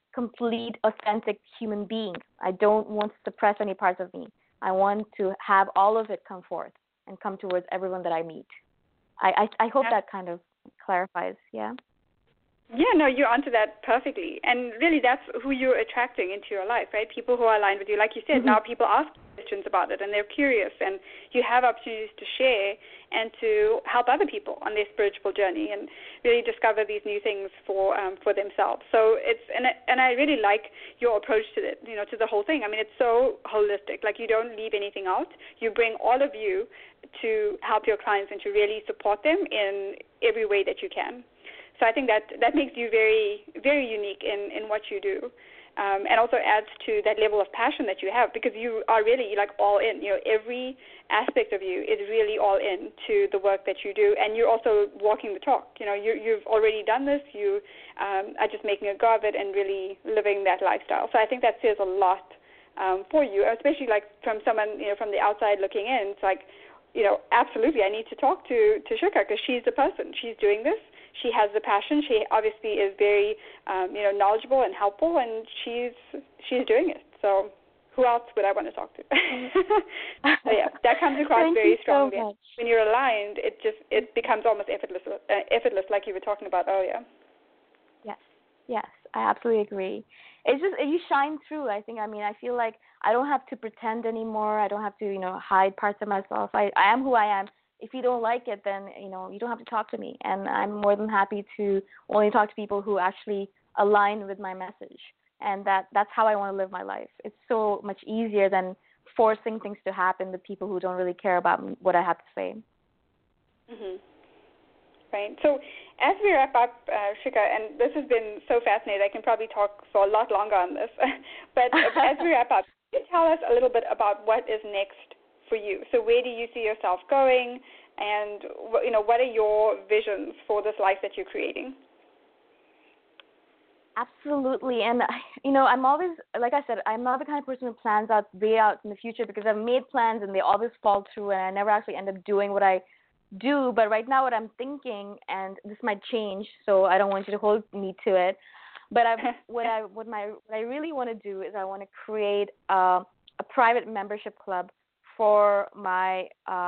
complete, authentic human being. I don't want to suppress any parts of me. I want to have all of it come forth and come towards everyone that I meet. I hope that kind of clarifies, yeah? Yeah, no, you answered that perfectly. And really, that's who you're attracting into your life, right? People who are aligned with you. Like you said, now people ask questions about it, and they're curious, and you have opportunities to share and to help other people on their spiritual journey and really discover these new things for themselves. So it's and I really like your approach to it, to the whole thing. I mean, it's so holistic. Like, you don't leave anything out. You bring all of you to help your clients and to really support them in every way that you can. So I think that makes you very, very unique in what you do, and also adds to that level of passion that you have, because you are really like all in. Every aspect of you is really all in to the work that you do, and you're also walking the talk. You've already done this. You are just making a go of it and really living that lifestyle. So I think that says a lot for you, especially like from someone from the outside looking in. It's like, absolutely, I need to talk to Shikha, because she's the person. She's doing this. She has the passion. She obviously is very, knowledgeable and helpful, and she's doing it. So who else would I want to talk to? So yeah, that comes across very strongly. So when you're aligned, it becomes almost effortless, like you were talking about earlier. Yes, I absolutely agree. It's just you shine through. I feel like I don't have to pretend anymore. I don't have to, hide parts of myself. I am who I am. If you don't like it, then, you don't have to talk to me. And I'm more than happy to only talk to people who actually align with my message. And that's how I want to live my life. It's so much easier than forcing things to happen with people who don't really care about what I have to say. Mm-hmm. Right. So as we wrap up, Shikha, and this has been so fascinating, I can probably talk for a lot longer on this, but as we wrap up, can you tell us a little bit about what is next for you? So where do you see yourself going, and what are your visions for this life that you're creating? Absolutely. And, I'm always, like I said, I'm not the kind of person who plans way out in the future, because I've made plans and they always fall through, and I never actually end up doing what I do. But right now what I'm thinking, and this might change, so I don't want you to hold me to it, but what I really want to do is I want to create a private membership club for my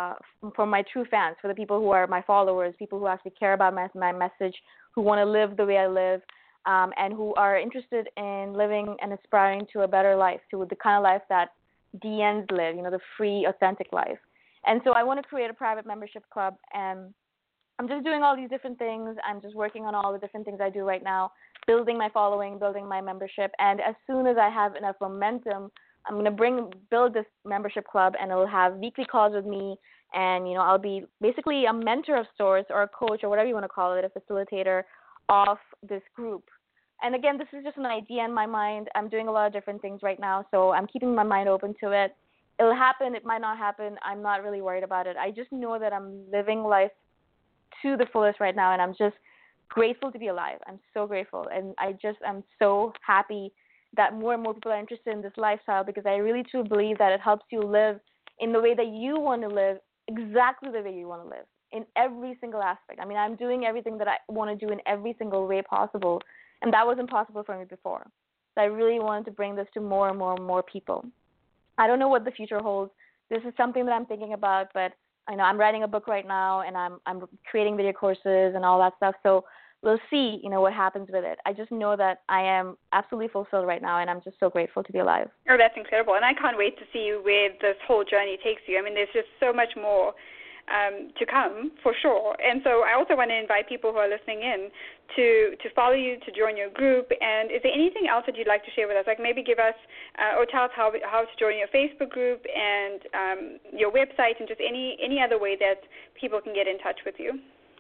true fans, for the people who are my followers, people who actually care about my message, who want to live the way I live, and who are interested in living and aspiring to a better life, to the kind of life that DNs live, the free, authentic life. And so I want to create a private membership club, and I'm just doing all these different things. I'm just working on all the different things I do right now, building my following, building my membership, and as soon as I have enough momentum, I'm going to build this membership club, and it'll have weekly calls with me, and, I'll be basically a mentor of sorts, or a coach, or whatever you want to call it, a facilitator of this group. And again, this is just an idea in my mind. I'm doing a lot of different things right now, so I'm keeping my mind open to it. It'll happen, it might not happen. I'm not really worried about it. I just know that I'm living life to the fullest right now, and I'm just grateful to be alive. I'm so grateful, and I'm so happy that more and more people are interested in this lifestyle, because I really truly believe that it helps you live in the way that you want to live, exactly the way you want to live, in every single aspect. I mean, I'm doing everything that I want to do in every single way possible, and that wasn't possible for me before. So I really wanted to bring this to more and more and more people. I don't know what the future holds. This is something that I'm thinking about, but I'm writing a book right now, and I'm creating video courses and all that stuff. So we'll see, what happens with it. I just know that I am absolutely fulfilled right now, and I'm just so grateful to be alive. Oh, that's incredible. And I can't wait to see where this whole journey takes you. I mean, there's just so much more to come, for sure. And so I also want to invite people who are listening in to follow you, to join your group. And is there anything else that you'd like to share with us? Like maybe give us or tell us how to join your Facebook group and your website, and just any other way that people can get in touch with you.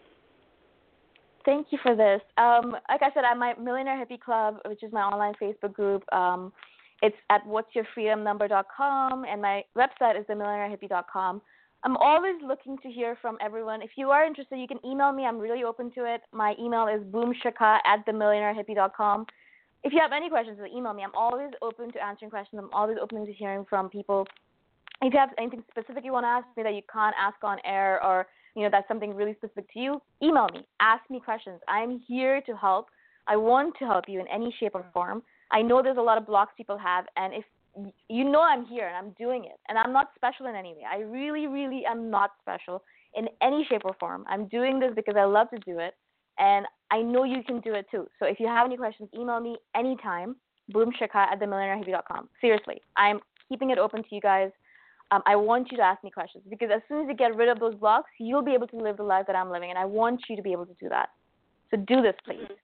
Thank you for this. Like I said, I'm my Millionaire Hippie Club, which is my online Facebook group. It's at whatsyourfreedomnumber.com, and my website is themillionairehippie.com. I'm always looking to hear from everyone. If you are interested, you can email me. I'm really open to it. My email is boomshikha@themillionairehippie.com. If you have any questions, email me. I'm always open to answering questions. I'm always open to hearing from people. If you have anything specific you want to ask me that you can't ask on air, or that's something really specific to you, email me. Ask me questions. I'm here to help. I want to help you in any shape or form. I know there's a lot of blocks people have, and if you know I'm here and I'm doing it, and I'm not special in any way. I really, really am not special in any shape or form. I'm doing this because I love to do it, and I know you can do it too. So if you have any questions, email me anytime, boomshikha@themillionairehippie.com. Seriously, I'm keeping it open to you guys. I want you to ask me questions because as soon as you get rid of those blocks, you'll be able to live the life that I'm living, and I want you to be able to do that. So do this, please. Mm-hmm.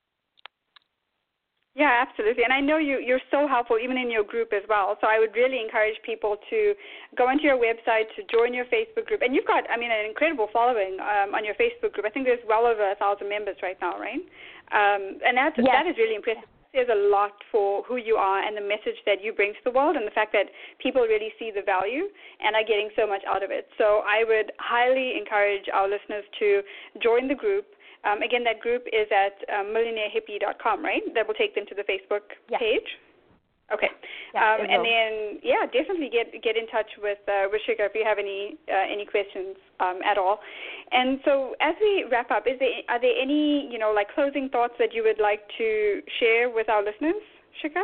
Yeah, absolutely. And I know you're so helpful even in your group as well. So I would really encourage people to go onto your website, to join your Facebook group. And you've got, an incredible following on your Facebook group. I think there's well over 1,000 members right now, right? And that is really impressive. There's a lot for who you are and the message that you bring to the world and the fact that people really see the value and are getting so much out of it. So I would highly encourage our listeners to join the group. Again, that group is at millionairehippie.com, right? That will take them to the Facebook page. Okay. And then, definitely get in touch with Shikha if you have any questions at all. And so as we wrap up, are there any, closing thoughts that you would like to share with our listeners, Shikha?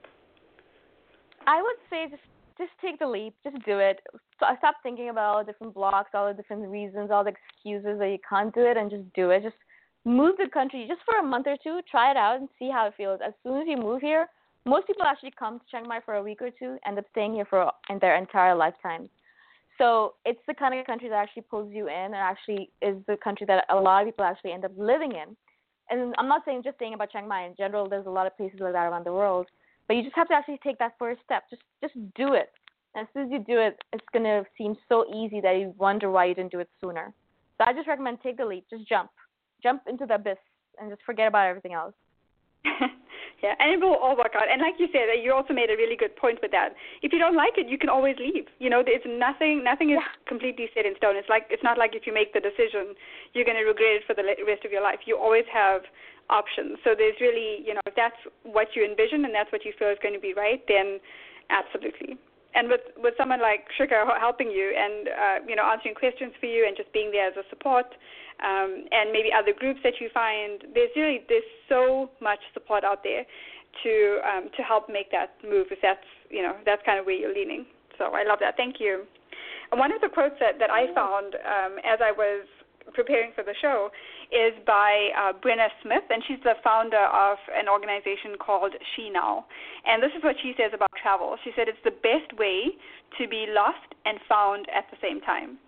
I would say just take the leap. Just do it. Stop thinking about all the different blocks, all the different reasons, all the excuses that you can't do it, and just do it. Just move the country just for a month or two. Try it out and see how it feels. As soon as you move here, most people actually come to Chiang Mai for a week or two, end up staying here in their entire lifetime. So it's the kind of country that actually pulls you in and actually is the country that a lot of people actually end up living in. And I'm not saying about Chiang Mai. In general, there's a lot of places like that around the world. But you just have to actually take that first step. Just do it. And as soon as you do it, it's going to seem so easy that you wonder why you didn't do it sooner. So I just recommend take the leap. Just jump. Jump into the abyss and just forget about everything else. Yeah, and it will all work out. And like you said, you also made a really good point with that. If you don't like it, you can always leave. There's nothing is completely set in stone. It's not like if you make the decision, you're going to regret it for the rest of your life. You always have options. So there's really, if that's what you envision and that's what you feel is going to be right, then absolutely. And with someone like Shikha helping you and, answering questions for you and just being there as a support, and maybe other groups that you find, there's so much support out there to help make that move if that's kind of where you're leaning. So I love that. Thank you. And one of the quotes that I found as I was preparing for the show is by Brenna Smith, and she's the founder of an organization called She Now. And this is what she says about travel. She said it's the best way to be lost and found at the same time.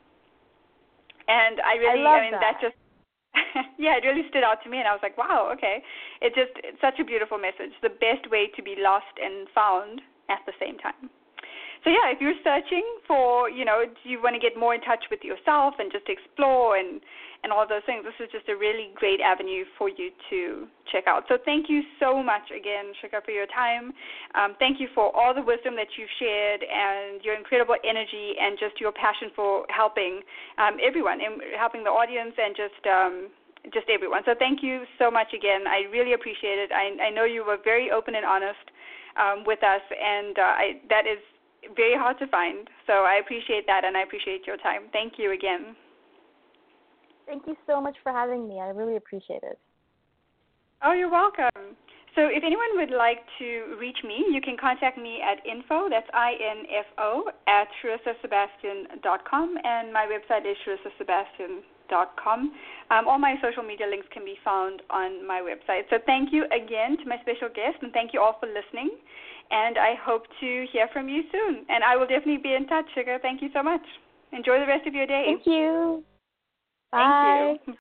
And I mean, that just, it really stood out to me, and I was like, wow, okay. It's such a beautiful message, the best way to be lost and found at the same time. So, if you're searching for, do you want to get more in touch with yourself and just explore and all those things, this is just a really great avenue for you to check out. So thank you so much again, Shikha, for your time. Thank you for all the wisdom that you've shared and your incredible energy and just your passion for helping everyone, and helping the audience and just everyone. So thank you so much again. I really appreciate it. I know you were very open and honest with us, and that is very hard to find. So I appreciate that, and I appreciate your time. Thank you again. Thank you so much for having me. I really appreciate it. Oh, you're welcome. So if anyone would like to reach me, you can contact me at info, that's INFO, at SharissaSebastian.com, and my website is SharissaSebastian.com. All my social media links can be found on my website. So thank you again to my special guest, and thank you all for listening. And I hope to hear from you soon. And I will definitely be in touch, Shikha. Thank you so much. Enjoy the rest of your day. Thank you. Bye. Thank you.